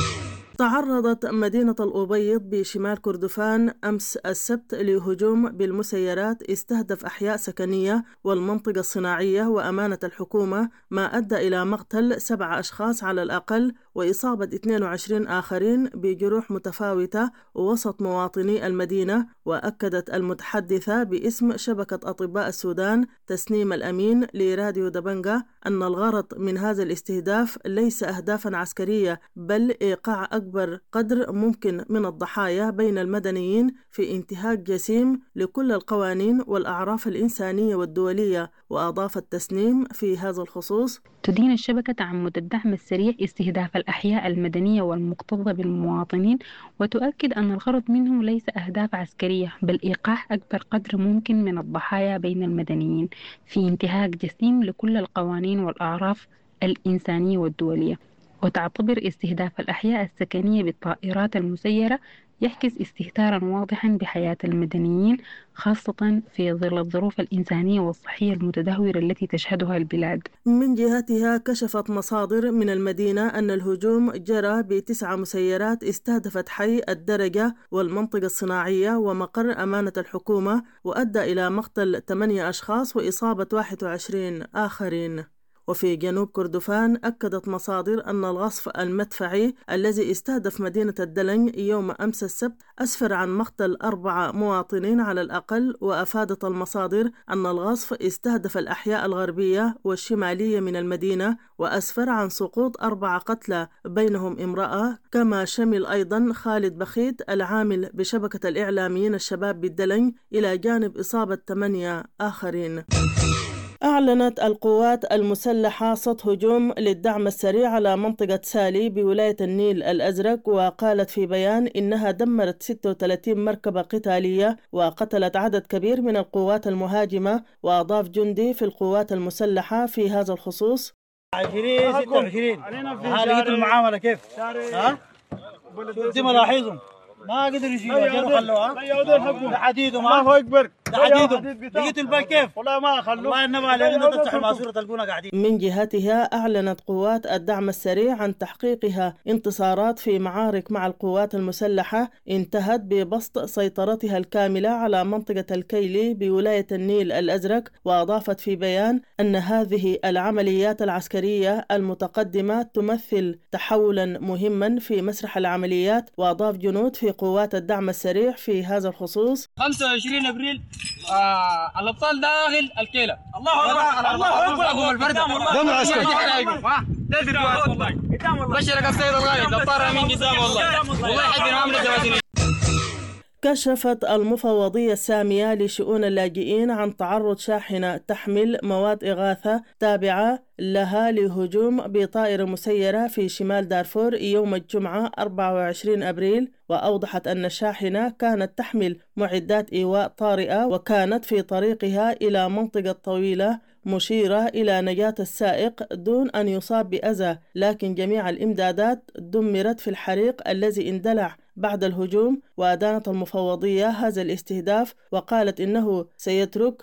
تعرضت مدينة الأبيض بشمال كردفان أمس السبت لهجوم بالمسيرات استهدف أحياء سكنية والمنطقة الصناعية وأمانة الحكومة، ما أدى إلى مقتل 7 أشخاص على الأقل وإصابة 22 آخرين بجروح متفاوتة وسط مواطني المدينة. وأكدت المتحدثة باسم شبكة أطباء السودان تسنيم الأمين لراديو دبنجا أن الغرض من هذا الاستهداف ليس أهدافا عسكرية، بل إيقاع أكبر قدر ممكن من الضحايا بين المدنيين في انتهاك جسيم لكل القوانين والأعراف الإنسانية والدولية. وأضاف التسنيم في هذا الخصوص: تدين الشبكة تعمد الدعم السريع استهداف الأحياء المدنية والمكتظة بالمواطنين، وتؤكد أن الغرض منه ليس أهداف عسكرية، بل إيقاع أكبر قدر ممكن من الضحايا بين المدنيين في انتهاك جسيم لكل القوانين والأعراف الإنسانية والدولية. وتعتبر استهداف الأحياء السكنية بالطائرات المسيرة يعكس استهتارا واضحا بحياة المدنيين، خاصة في ظل الظروف الإنسانية والصحية المتدهورة التي تشهدها البلاد. من جهتها كشفت مصادر من المدينة أن الهجوم جرى ب9 مسيرات استهدفت حي الدرجة والمنطقة الصناعية ومقر أمانة الحكومة، وأدى إلى مقتل 8 أشخاص وإصابة 21 آخرين. وفي جنوب كردفان أكدت مصادر أن الغصف المدفعي الذي استهدف مدينة الدلنج يوم أمس السبت أسفر عن مقتل 4 مواطنين على الأقل. وأفادت المصادر أن الغصف استهدف الأحياء الغربية والشمالية من المدينة وأسفر عن سقوط 4 قتلى بينهم امرأة، كما شمل أيضا خالد بخيت العامل بشبكة الإعلاميين الشباب بالدلنج إلى جانب إصابة 8 آخرين. أعلنت القوات المسلحة سطح هجوم للدعم السريع على منطقة سالي بولاية النيل الأزرق، وقالت في بيان إنها دمرت 36 مركبة قتالية وقتلت عدد كبير من القوات المهاجمة. وأضاف جندي في القوات المسلحة في هذا الخصوص: 26 لقيت المعاملة كيف؟ ها؟ شو دي ملاحظهم؟ ما قدروا يشيلوا خلوها ده حديد وما الله اكبر ده حديد لقيتوا البال كيف والله ما خلوا والله انما لانه تفتحوا الماسوره تلقونا قاعدين. من جهتها أعلنت قوات الدعم السريع عن تحقيقها انتصارات في معارك مع القوات المسلحة انتهت ببسط سيطرتها الكاملة على منطقة الكيلي بولاية النيل الأزرق، وأضافت في بيان أن هذه العمليات العسكرية المتقدمة تمثل تحولا مهما في مسرح العمليات. وأضاف جنود في قوات الدعم السريع في هذا الخصوص: 25 ابريل الابطال داخل الكيله. الله اكبر الله اكبر ابو الفرده دم عسكري بشرك السيد الغايب الابطال من قدام والله يحب العمل الزوازني. كشفت المفوضية السامية لشؤون اللاجئين عن تعرض شاحنة تحمل مواد إغاثة تابعة لها لهجوم بطائرة مسيرة في شمال دارفور يوم الجمعة 24 أبريل. وأوضحت أن الشاحنة كانت تحمل معدات إيواء طارئة وكانت في طريقها إلى منطقة طويلة، مشيرة إلى نجاة السائق دون أن يصاب بأذى، لكن جميع الإمدادات دمرت في الحريق الذي اندلع بعد الهجوم. وأدانت المفوضية هذا الاستهداف وقالت إنه سيترك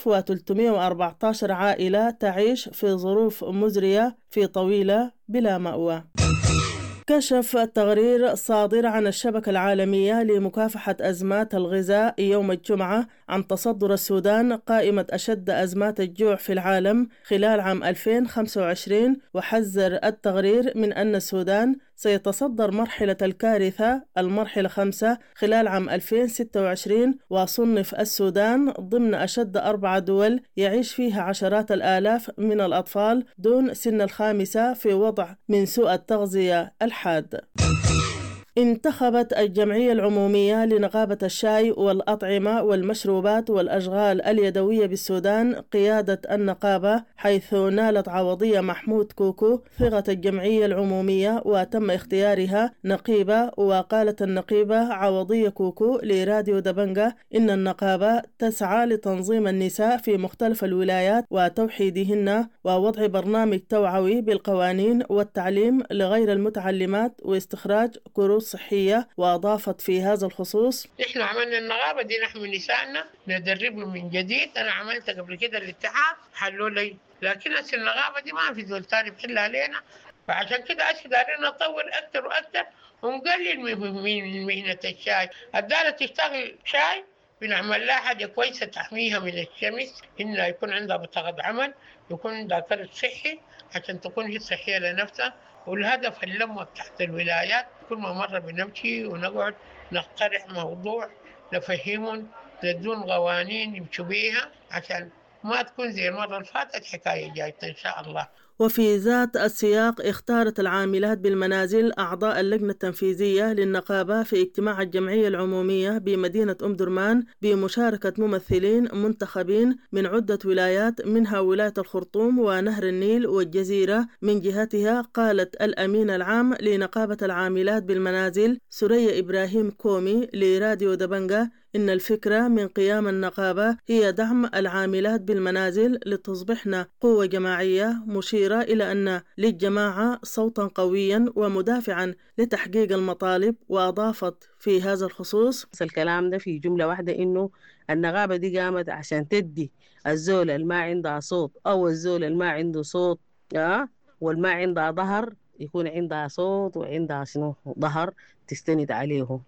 1314 عائلة تعيش في ظروف مزرية في طويلة بلا مأوى. كشف التقرير الصادر عن الشبكة العالمية لمكافحة أزمات الغذاء يوم الجمعة عن تصدر السودان قائمة أشد أزمات الجوع في العالم خلال عام 2025. وحذر التقرير من أن السودان سيتصدر مرحلة الكارثة المرحلة 5 خلال عام 2026. وصنف السودان ضمن أشد 4 دول يعيش فيها عشرات الآلاف من الأطفال دون سن الخامسة في وضع من سوء التغذية الحاد. انتخبت الجمعية العمومية لنقابة الشاي والأطعمة والمشروبات والأشغال اليدوية بالسودان قيادة النقابة، حيث نالت عوضية محمود كوكو ثقة الجمعية العمومية وتم اختيارها نقيبة. وقالت النقيبة عوضية كوكو لراديو دبنجا إن النقابة تسعى لتنظيم النساء في مختلف الولايات وتوحيدهن ووضع برنامج توعوي بالقوانين والتعليم لغير المتعلمات واستخراج كروت صحية. وأضافت في هذا الخصوص: إحنا عملنا النقابة دي نحمي نسائنا ندربهم من جديد. أنا عملت قبل كده الاتحاد حلوا لي، لكن النقابة دي ما في زول تاني بحل علينا، فعشان كده دارين نطور أكتر وأكتر ونقلل من مهنة الشاي. الدارة تشتغل شاي بنعمل لها حاجة كويسة تحميها من الشمس، إنها يكون عندها بطاقة عمل، يكون عندها كارت صحي عشان تكون هي صحية لنفسها. والهدف اللمة تحت الولايات كل ما مرة بنمشي ونقعد نقترح موضوع نفهمهم ندون قوانين يمشوا بيها عشان ما تكون زي المرة اللي فاتت حكاية جاية إن شاء الله. وفي ذات السياق اختارت العاملات بالمنازل أعضاء اللجنة التنفيذية للنقابة في اجتماع الجمعية العمومية بمدينة أم درمان بمشاركة ممثلين منتخبين من عدة ولايات منها ولاية الخرطوم ونهر النيل والجزيرة. من جهتها قالت الأمين العام لنقابة العاملات بالمنازل سوريا إبراهيم كومي لراديو دبنجا إن الفكرة من قيام النقابة هي دعم العاملات بالمنازل لتصبحن قوة جماعية، مشيرة إلى أن للجماعة صوتا قويا ومدافعا لتحقيق المطالب. وأضافت في هذا الخصوص الكلام ده في جملة واحدة إنه النقابة دي قامت عشان تدي الزول اللي ما عندها صوت أو الزول اللي ما عنده صوت والما عندها ظهر يكون عندها صوت وعندها ظهر تستند عليه.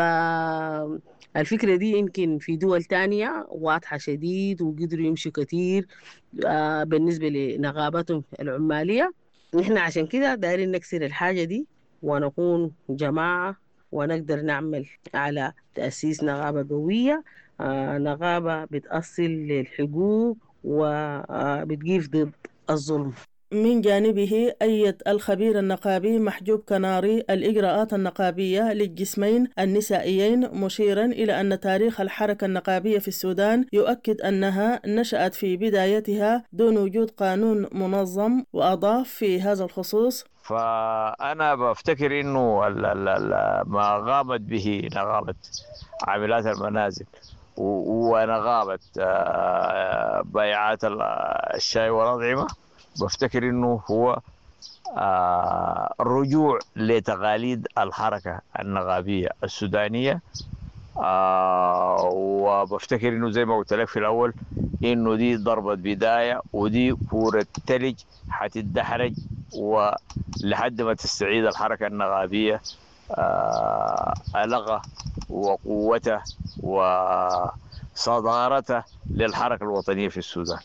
فالفكرة دي يمكن في دول تانية واضحة شديد وقدروا يمشوا كتير بالنسبة لنقابتهم العمالية. نحن عشان كده دايرين نكسر الحاجة دي ونكون جماعة ونقدر نعمل على تأسيس نقابة قوية، نقابة بتأصل للحقوق وبتقيف ضد الظلم. من جانبه أيد الخبير النقابي محجوب كناري الإجراءات النقابية للجسمين النسائيين، مشيرا إلى أن تاريخ الحركة النقابية في السودان يؤكد أنها نشأت في بدايتها دون وجود قانون منظم. وأضاف في هذا الخصوص: فأنا بفتكر إنه ما قامت به نقابة عاملات المنازل ونقابة بيعات الشاي والأطعمة، بفتكر إنه هو الرجوع لتقاليد الحركة النقابية السودانية. وبفتكر انه زي ما قلت لك في الاول انه دي ضربة بداية، ودي كورة تلج حتتدحرج ولحد ما تستعيد الحركة النقابية ألغة وقوته وصدارته للحركة الوطنية في السودان.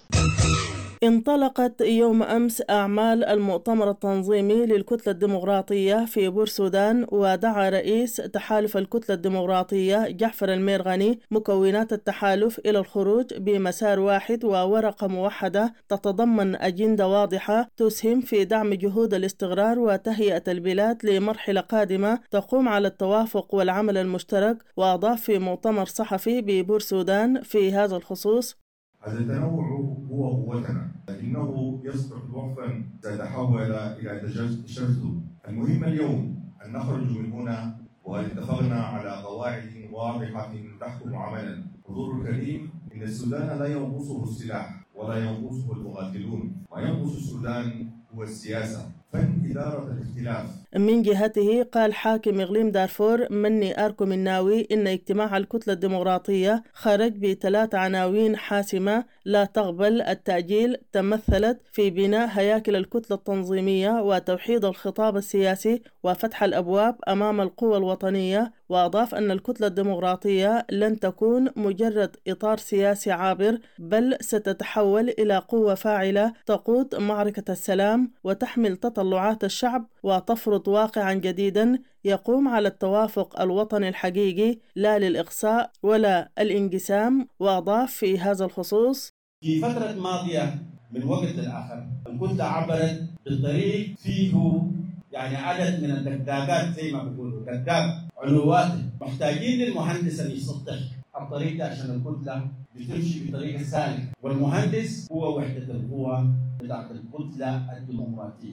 انطلقت يوم أمس أعمال المؤتمر التنظيمي للكتلة الديمقراطية في بورسودان، ودعا رئيس تحالف الكتلة الديمقراطية جعفر الميرغني مكونات التحالف إلى الخروج بمسار واحد وورقة موحدة تتضمن أجندة واضحة تسهم في دعم جهود الاستقرار وتهيئة البلاد لمرحلة قادمة تقوم على التوافق والعمل المشترك. وأضاف في مؤتمر صحفي ببورسودان في هذا الخصوص: هذا التنوع هو قوتنا، لكنه يسبق وقفا سيتحول إلى تشتت. المهم اليوم أن نخرج من هنا وقد اتفقنا على قواعد واضحة تحكم عملنا. حضور الكريم، إن السودان لا ينقصه السلاح ولا ينقصه المقاتلون، ما ينقص السودان هو السياسة، فن إدارة الاختلاف. من جهته قال حاكم إقليم دارفور مني آركو مناوي إن اجتماع الكتلة الديمقراطية خرج ب3 عناوين حاسمة لا تقبل التأجيل، تمثلت في بناء هياكل الكتلة التنظيمية وتوحيد الخطاب السياسي وفتح الأبواب أمام القوى الوطنية. وأضاف أن الكتلة الديمقراطية لن تكون مجرد إطار سياسي عابر، بل ستتحول إلى قوة فاعلة تقود معركة السلام وتحمل تطلعات الشعب وتفرض واقعا جديدا يقوم على التوافق الوطني الحقيقي لا للإقصاء ولا الانقسام. وأضاف في هذا الخصوص: في فترة ماضية من وقت لآخر الكتلة عبرت بالطريق فيه يعني عدد من الدقداقات، زي ما بيقولوا دقداق علوات، محتاجين للمهندس أن يسطح الطريق ده عشان الكتلة بتمشي بطريقة سالكة، والمهندس هو وحدة القوة بتاعت الكتلة الديمقراطية.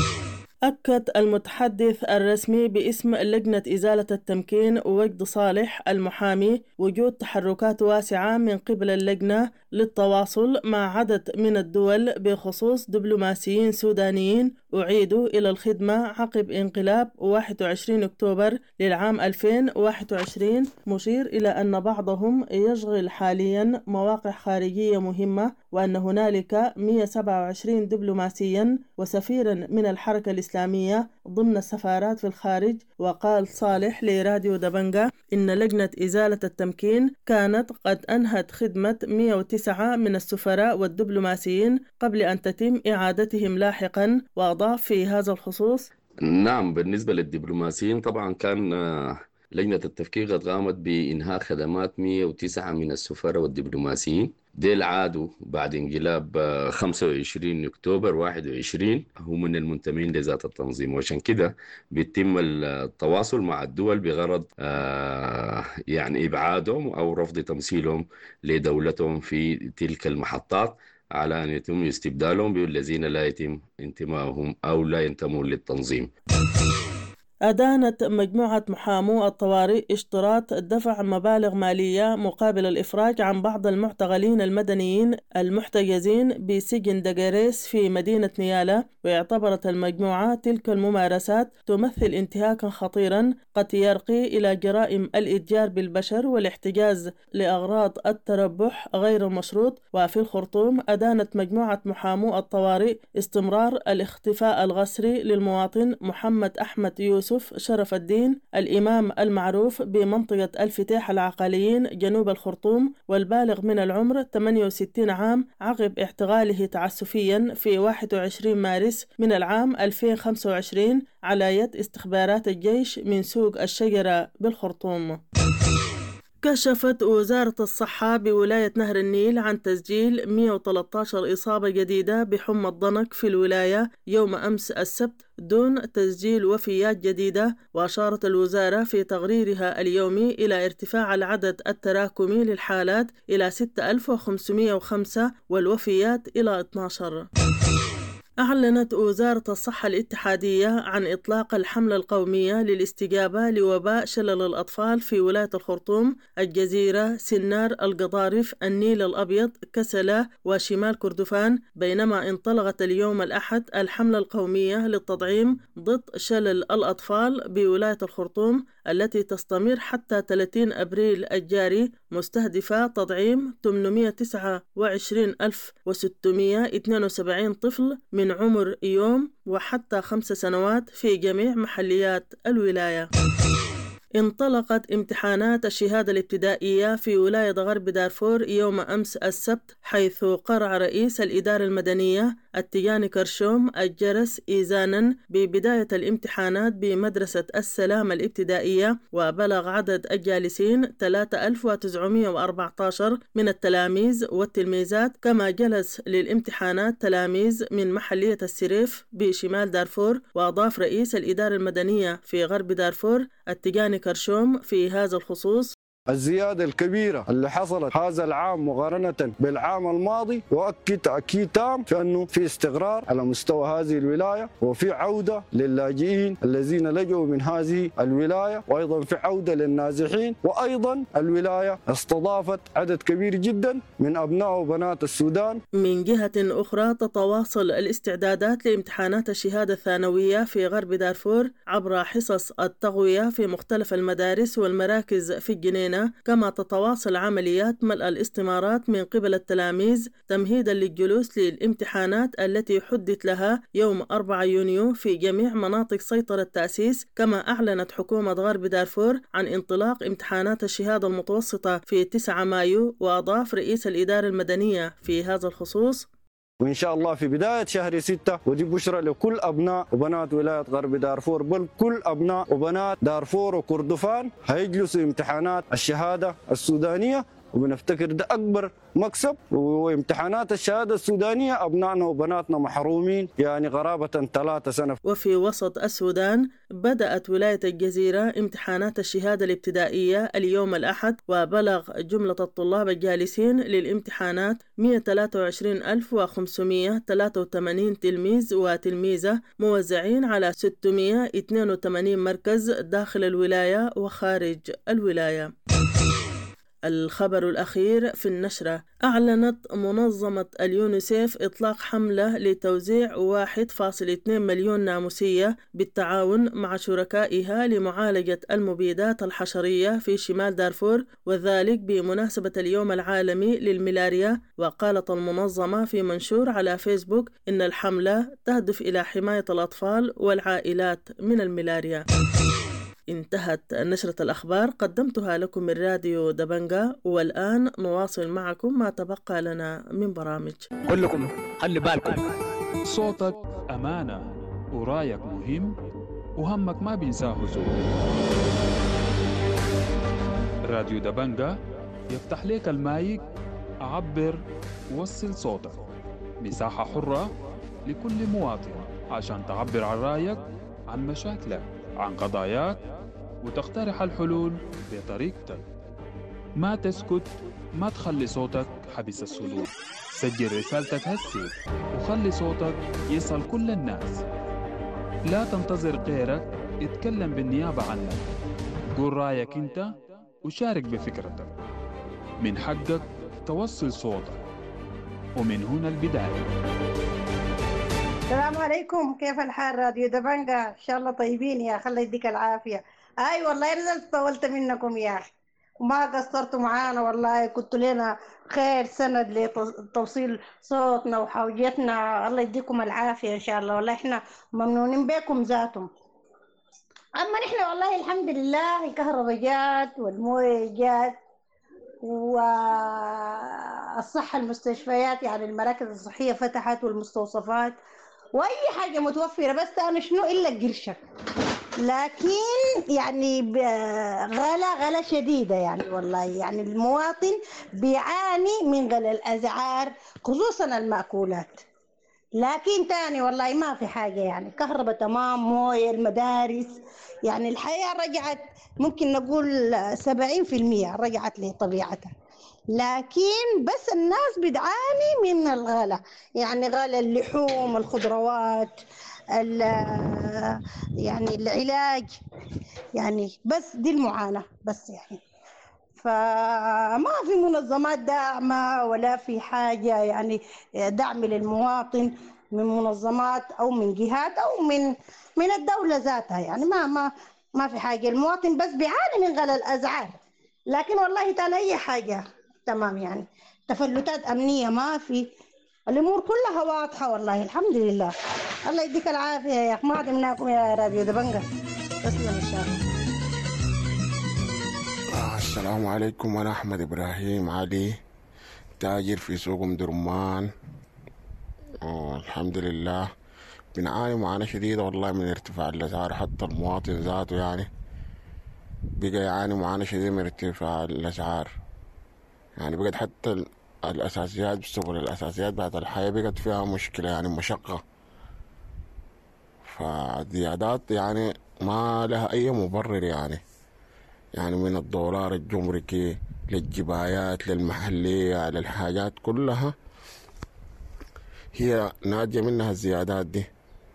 أكد المتحدث الرسمي باسم لجنة إزالة التمكين وجد صالح المحامي وجود تحركات واسعة من قبل اللجنة للتواصل مع عدد من الدول بخصوص دبلوماسيين سودانيين أعيدوا إلى الخدمة عقب انقلاب 21 أكتوبر للعام 2021، مشير إلى أن بعضهم يشغل حاليا مواقع خارجية مهمة، وأن هنالك 127 دبلوماسيا وسفيرا من الحركة الإسلامية ضمن السفارات في الخارج. وقال صالح لراديو دبنجا إن لجنة إزالة التمكين كانت قد أنهت خدمة 109 من السفراء والدبلوماسيين قبل أن تتم إعادتهم لاحقا. وأضاف في هذا الخصوص: نعم، بالنسبة للدبلوماسيين طبعا كان لجنة التفكير قد قامت بإنهاء خدمات 109 من السفراء والدبلوماسيين. ديل عادوا بعد انقلاب 25 أكتوبر 21، هم من المنتمين لذات التنظيم، وعشان كده بيتم التواصل مع الدول بغرض يعني إبعادهم أو رفض تمثيلهم لدولتهم في تلك المحطات، على أن يتم استبدالهم بالذين لا يتم انتمائهم أو لا ينتمون للتنظيم. أدانت مجموعة محامو الطوارئ اشتراط دفع مبالغ مالية مقابل الإفراج عن بعض المعتقلين المدنيين المحتجزين بسجن دقاريس في مدينة نيالا. واعتبرت المجموعة تلك الممارسات تمثل انتهاكا خطيرا قد يرقي إلى جرائم الإتجار بالبشر والاحتجاز لأغراض التربح غير المشروط. وفي الخرطوم أدانت مجموعة محامو الطوارئ استمرار الاختفاء الغسري للمواطن محمد أحمد يوسف شرف الدين الإمام المعروف بمنطقة الفتاح العقليين جنوب الخرطوم، والبالغ من العمر 68 عام، عقب اعتقاله تعسفيا في 21 مارس من العام 2025 على يد استخبارات الجيش من سوق الشجرة بالخرطوم. كشفت وزارة الصحة بولاية نهر النيل عن تسجيل 113 إصابة جديدة بحمى الضنك في الولاية يوم أمس السبت دون تسجيل وفيات جديدة. وأشارت الوزارة في تقريرها اليومي إلى ارتفاع العدد التراكمي للحالات إلى 6505 والوفيات إلى 12. أعلنت وزارة الصحة الاتحادية عن إطلاق الحملة القومية للاستجابة لوباء شلل الأطفال في ولاية الخرطوم، الجزيرة، سنار، القضارف، النيل الأبيض، كسلة وشمال كردفان، بينما انطلقت اليوم الأحد الحملة القومية للتطعيم ضد شلل الأطفال بولاية الخرطوم التي تستمر حتى 30 أبريل الجاري، مستهدفة تطعيم 829,672 طفل من عمر يوم وحتى 5 سنوات في جميع محليات الولاية. انطلقت امتحانات الشهادة الابتدائية في ولاية غرب دارفور يوم أمس السبت، حيث قرع رئيس الإدارة المدنية التجاني كرشوم الجرس إيزانا ببداية الامتحانات بمدرسة السلام الابتدائية، وبلغ عدد الجالسين 3914 من التلاميذ والتلميذات، كما جلس للامتحانات تلاميذ من محلية السريف بشمال دارفور. وأضاف رئيس الإدارة المدنية في غرب دارفور التجاني كرشوم في هذا الخصوص: الزيادة الكبيرة اللي حصلت هذا العام مقارنة بالعام الماضي يؤكد تأكيد تام في أنه في استقرار على مستوى هذه الولاية، وفي عودة للاجئين الذين لجوا من هذه الولاية، وأيضا في عودة للنازحين، وأيضا الولاية استضافت عدد كبير جدا من أبناء وبنات السودان. من جهة أخرى تتواصل الاستعدادات لامتحانات الشهادة الثانوية في غرب دارفور عبر حصص التغوية في مختلف المدارس والمراكز في الجنينة، كما تتواصل عمليات ملء الاستمارات من قبل التلاميذ تمهيدا للجلوس للامتحانات التي حدت لها يوم 4 يونيو في جميع مناطق سيطرة التأسيس. كما أعلنت حكومة غرب دارفور عن انطلاق امتحانات الشهادة المتوسطة في 9 مايو. وأضاف رئيس الإدارة المدنية في هذا الخصوص: وإن شاء الله في بداية شهر 6، ودي بشرى لكل أبناء وبنات ولاية غرب دارفور، بل كل أبناء وبنات دارفور وكردفان هيجلسوا امتحانات الشهادة السودانية، وبنفتكر ده أكبر مكسب. وامتحانات الشهادة السودانية أبنائنا وبناتنا محرومين يعني قرابة 3 سنة. وفي وسط السودان بدأت ولاية الجزيرة امتحانات الشهادة الابتدائية اليوم الأحد، وبلغ جملة الطلاب الجالسين للامتحانات 123,583 تلميذ وتلميذة موزعين على 682 مركز داخل الولاية وخارج الولاية. الخبر الأخير في النشرة: أعلنت منظمة اليونيسيف إطلاق حملة لتوزيع 1.2 مليون ناموسية بالتعاون مع شركائها لمعالجة المبيدات الحشرية في شمال دارفور، وذلك بمناسبة اليوم العالمي للملاريا. وقالت المنظمة في منشور على فيسبوك إن الحملة تهدف إلى حماية الأطفال والعائلات من الملاريا. انتهت نشرة الأخبار، قدمتها لكم من راديو دبنجا، والآن نواصل معكم ما تبقى لنا من برامج. كلكم خلي بالكم، صوتك أمانة ورايك مهم وهمك ما بينساه زول. راديو دبنجا يفتح لك المايك، عبر ووصل صوتك، مساحة حرة لكل مواطن عشان تعبر عن رايك، عن مشاكلك، عن قضاياك، وتقترح الحلول بطريقتك. ما تسكت، ما تخلي صوتك حبس الصدور. سجل رسالتك هسي وخلي صوتك يصل كل الناس. لا تنتظر غيرك يتكلم بالنيابة عنك. قول رأيك انت وشارك بفكرتك. من حقك توصل صوتك، ومن هنا البداية. السلام عليكم، كيف الحال؟ راديو دبنجا ان شاء الله طيبين يا اخي، الله يديك العافيه. اي والله نزلت طولت منكم يا اخي وما قصرتوا معانا، والله كنتوا لنا خير سند لتوصيل صوتنا وحوجتنا، الله يديكم العافيه ان شاء الله. والله احنا ممنونين بكم ذاتهم. اما نحن والله الحمد لله الكهرباء جات والمويه جات والصحه المستشفيات يعني المراكز الصحيه فتحت والمستوصفات واي حاجه متوفره، بس انا شنو الا قرشك. لكن يعني غلا شديده يعني، والله يعني المواطن بيعاني من غلا الاسعار خصوصا المأكولات. لكن تاني والله ما في حاجه يعني، كهرباء تمام، مويه، المدارس، يعني الحياه رجعت ممكن نقول 70% رجعت لطبيعتها. لكن بس الناس بتعاني من الغلا، يعني غلا اللحوم، الخضروات، يعني العلاج، يعني بس دي المعاناة بس يعني. فما في منظمات داعمة ولا في حاجة يعني دعم للمواطن من منظمات أو من جهات أو من الدولة ذاتها، يعني ما في حاجة. المواطن بس بيعاني من غلا الأسعار، لكن والله تعالى أي حاجة تمام، يعني تفلتات أمنية ما في، الأمور كلها واضحة والله الحمد لله. الله يديك العافية يا أخ، ما عدمناكم يا راديو دبنجة. تسلم إن شاء الله. السلام عليكم، أنا أحمد إبراهيم علي، تاجر في سوق أم درمان. الحمد لله بنعاني معاناة شديدة والله من ارتفاع الأسعار، حتى المواطن ذاته يعني بقى يعاني معاناة شديدة من ارتفاع الأسعار. يعني بقت حتى الأساسيات بسبب الأساسيات بعد الحياة بقت فيها مشكلة، يعني مشقة. فالزيادات يعني ما لها أي مبرر، يعني من الدولار الجمركي للجبايات للمحلية للحاجات كلها هي ناتجة منها الزيادات دي.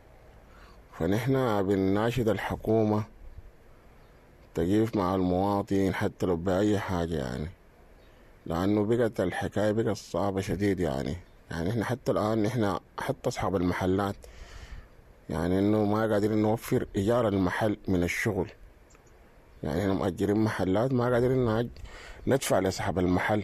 فنحن بنناشد الحكومة تقيف مع المواطن حتى لو بأي حاجة، يعني لأنه بقت الحكاية بقت صعبة شديد. يعني إحنا حتى الآن إحنا حتى أصحاب المحلات يعني إنه ما قادرين نوفر إيجار المحل من الشغل، يعني إحنا مؤجرين محلات ما قادرين ندفع لأصحاب المحل.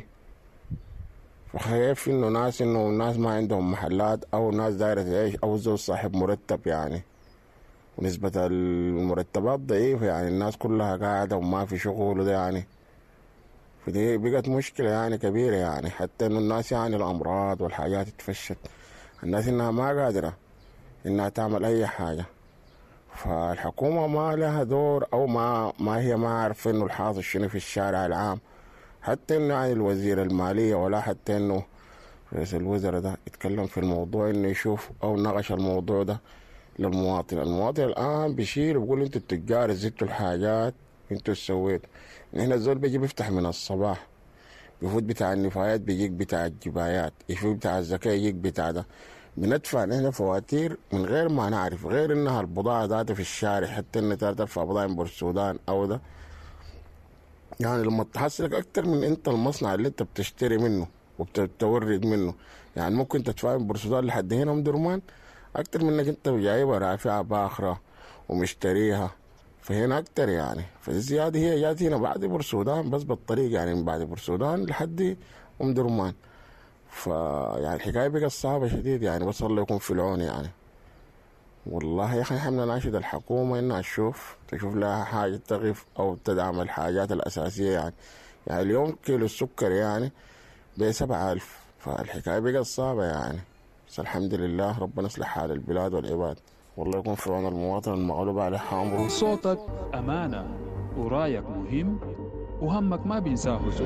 فخايف إنه ناس ما عندهم محلات أو ناس دايرة تعيش أو زوج صاحب مرتب، يعني ونسبة المرتبات ضعيفة، يعني الناس كلها قاعدة وما في شغل وده يعني. فدي بقت مشكلة يعني كبيرة، يعني حتى إنه الناس يعني الأمراض والحاجات اتفشت، الناس إنها ما قادرة إنها تعمل أي حاجة. فالحكومة ما لها دور أو ما هي ما عارفة إنه الحاصل شنو في الشارع العام، حتى إنه يعني الوزير المالية ولا حتى إنه رئيس الوزراء ده يتكلم في الموضوع، إنه يشوف أو ناقش الموضوع ده للمواطن. المواطن الآن بيشيل بيقول أنتوا التجار زدتوا الحاجات، أنتوا سويتوا. هنا الزول بيجي بيفتح من الصباح، بيفوت بتاع النفايات بيجيك بتاع الجبايات، يفوت بتاع الزكاة يجيك بتاع ده. بندفع نحن فواتير من غير ما نعرف، غير إنها البضاعة ذاتها في الشارع، حتى إن تدفع بضاعة من بورسودان أو ده، يعني لما تحصلك أكتر من أنت المصنع اللي أنت بتشتري منه وبتورد منه. يعني ممكن تدفع من بورسودان لحد هنا أم درمان أكتر منك أنت جايبها رافعة باخرة ومشتريها، فهنا أكتر يعني. فالزيادة هي جات هنا بعد بورسودان بس بالطريق، يعني من بعد بورسودان لحد أم درمان. فيعني الحكاية بقت صعبة شديد، يعني بس الله يكون في العون يعني. والله يا أخي احنا ناشد الحكومة إنها تشوف لها حاجة تغيف أو تدعم الحاجات الأساسية. يعني اليوم كيلو السكر يعني ب7,000، فالحكاية بقت صعبة يعني. بس الحمد لله ربنا يصلح حال البلاد والعباد، والله يكون في عون المواطن المغلوب عليه أمره. صوتك أمانة ورايك مهم وهمك ما بينساه زول.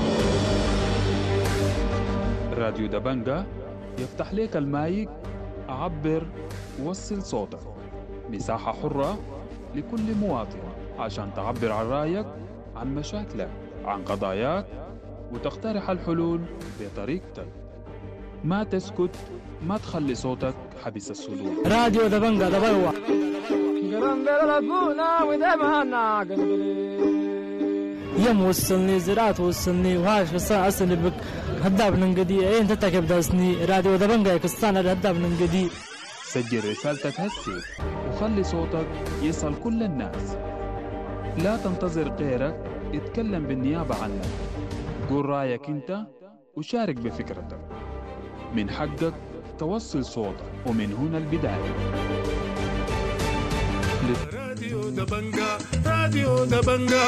راديو دبنجة يفتح ليك المايك، عبر وصل صوتك، مساحة حرة لكل مواطن عشان تعبر عن رأيك، عن مشاكلك، عن قضاياك، وتقترح الحلول بطريقتك. ما تسكت، ما تخلي صوتك حبس الصدور. راديو دبنجة دبوا يم وصلني زراعة وصلني وهاش قصة أصلي بك هداب ننقدي أين تتكب داسني راديو دبنجة قصة هداب ننقدي. سجل رسالتك هسي وخلي صوتك يصل كل الناس. لا تنتظر غيرك اتكلم بالنيابة عنك، قول رأيك انت وشارك بفكرتك. من حقك توصل صوتك، ومن هنا البداية. راديو دبنجة، راديو دبنجة.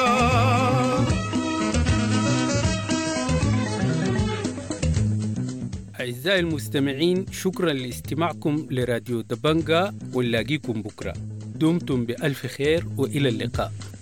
أعزائي المستمعين، شكرا لاستماعكم لراديو دبنجة، ونلاقيكم بكرة. دمتم بألف خير وإلى اللقاء.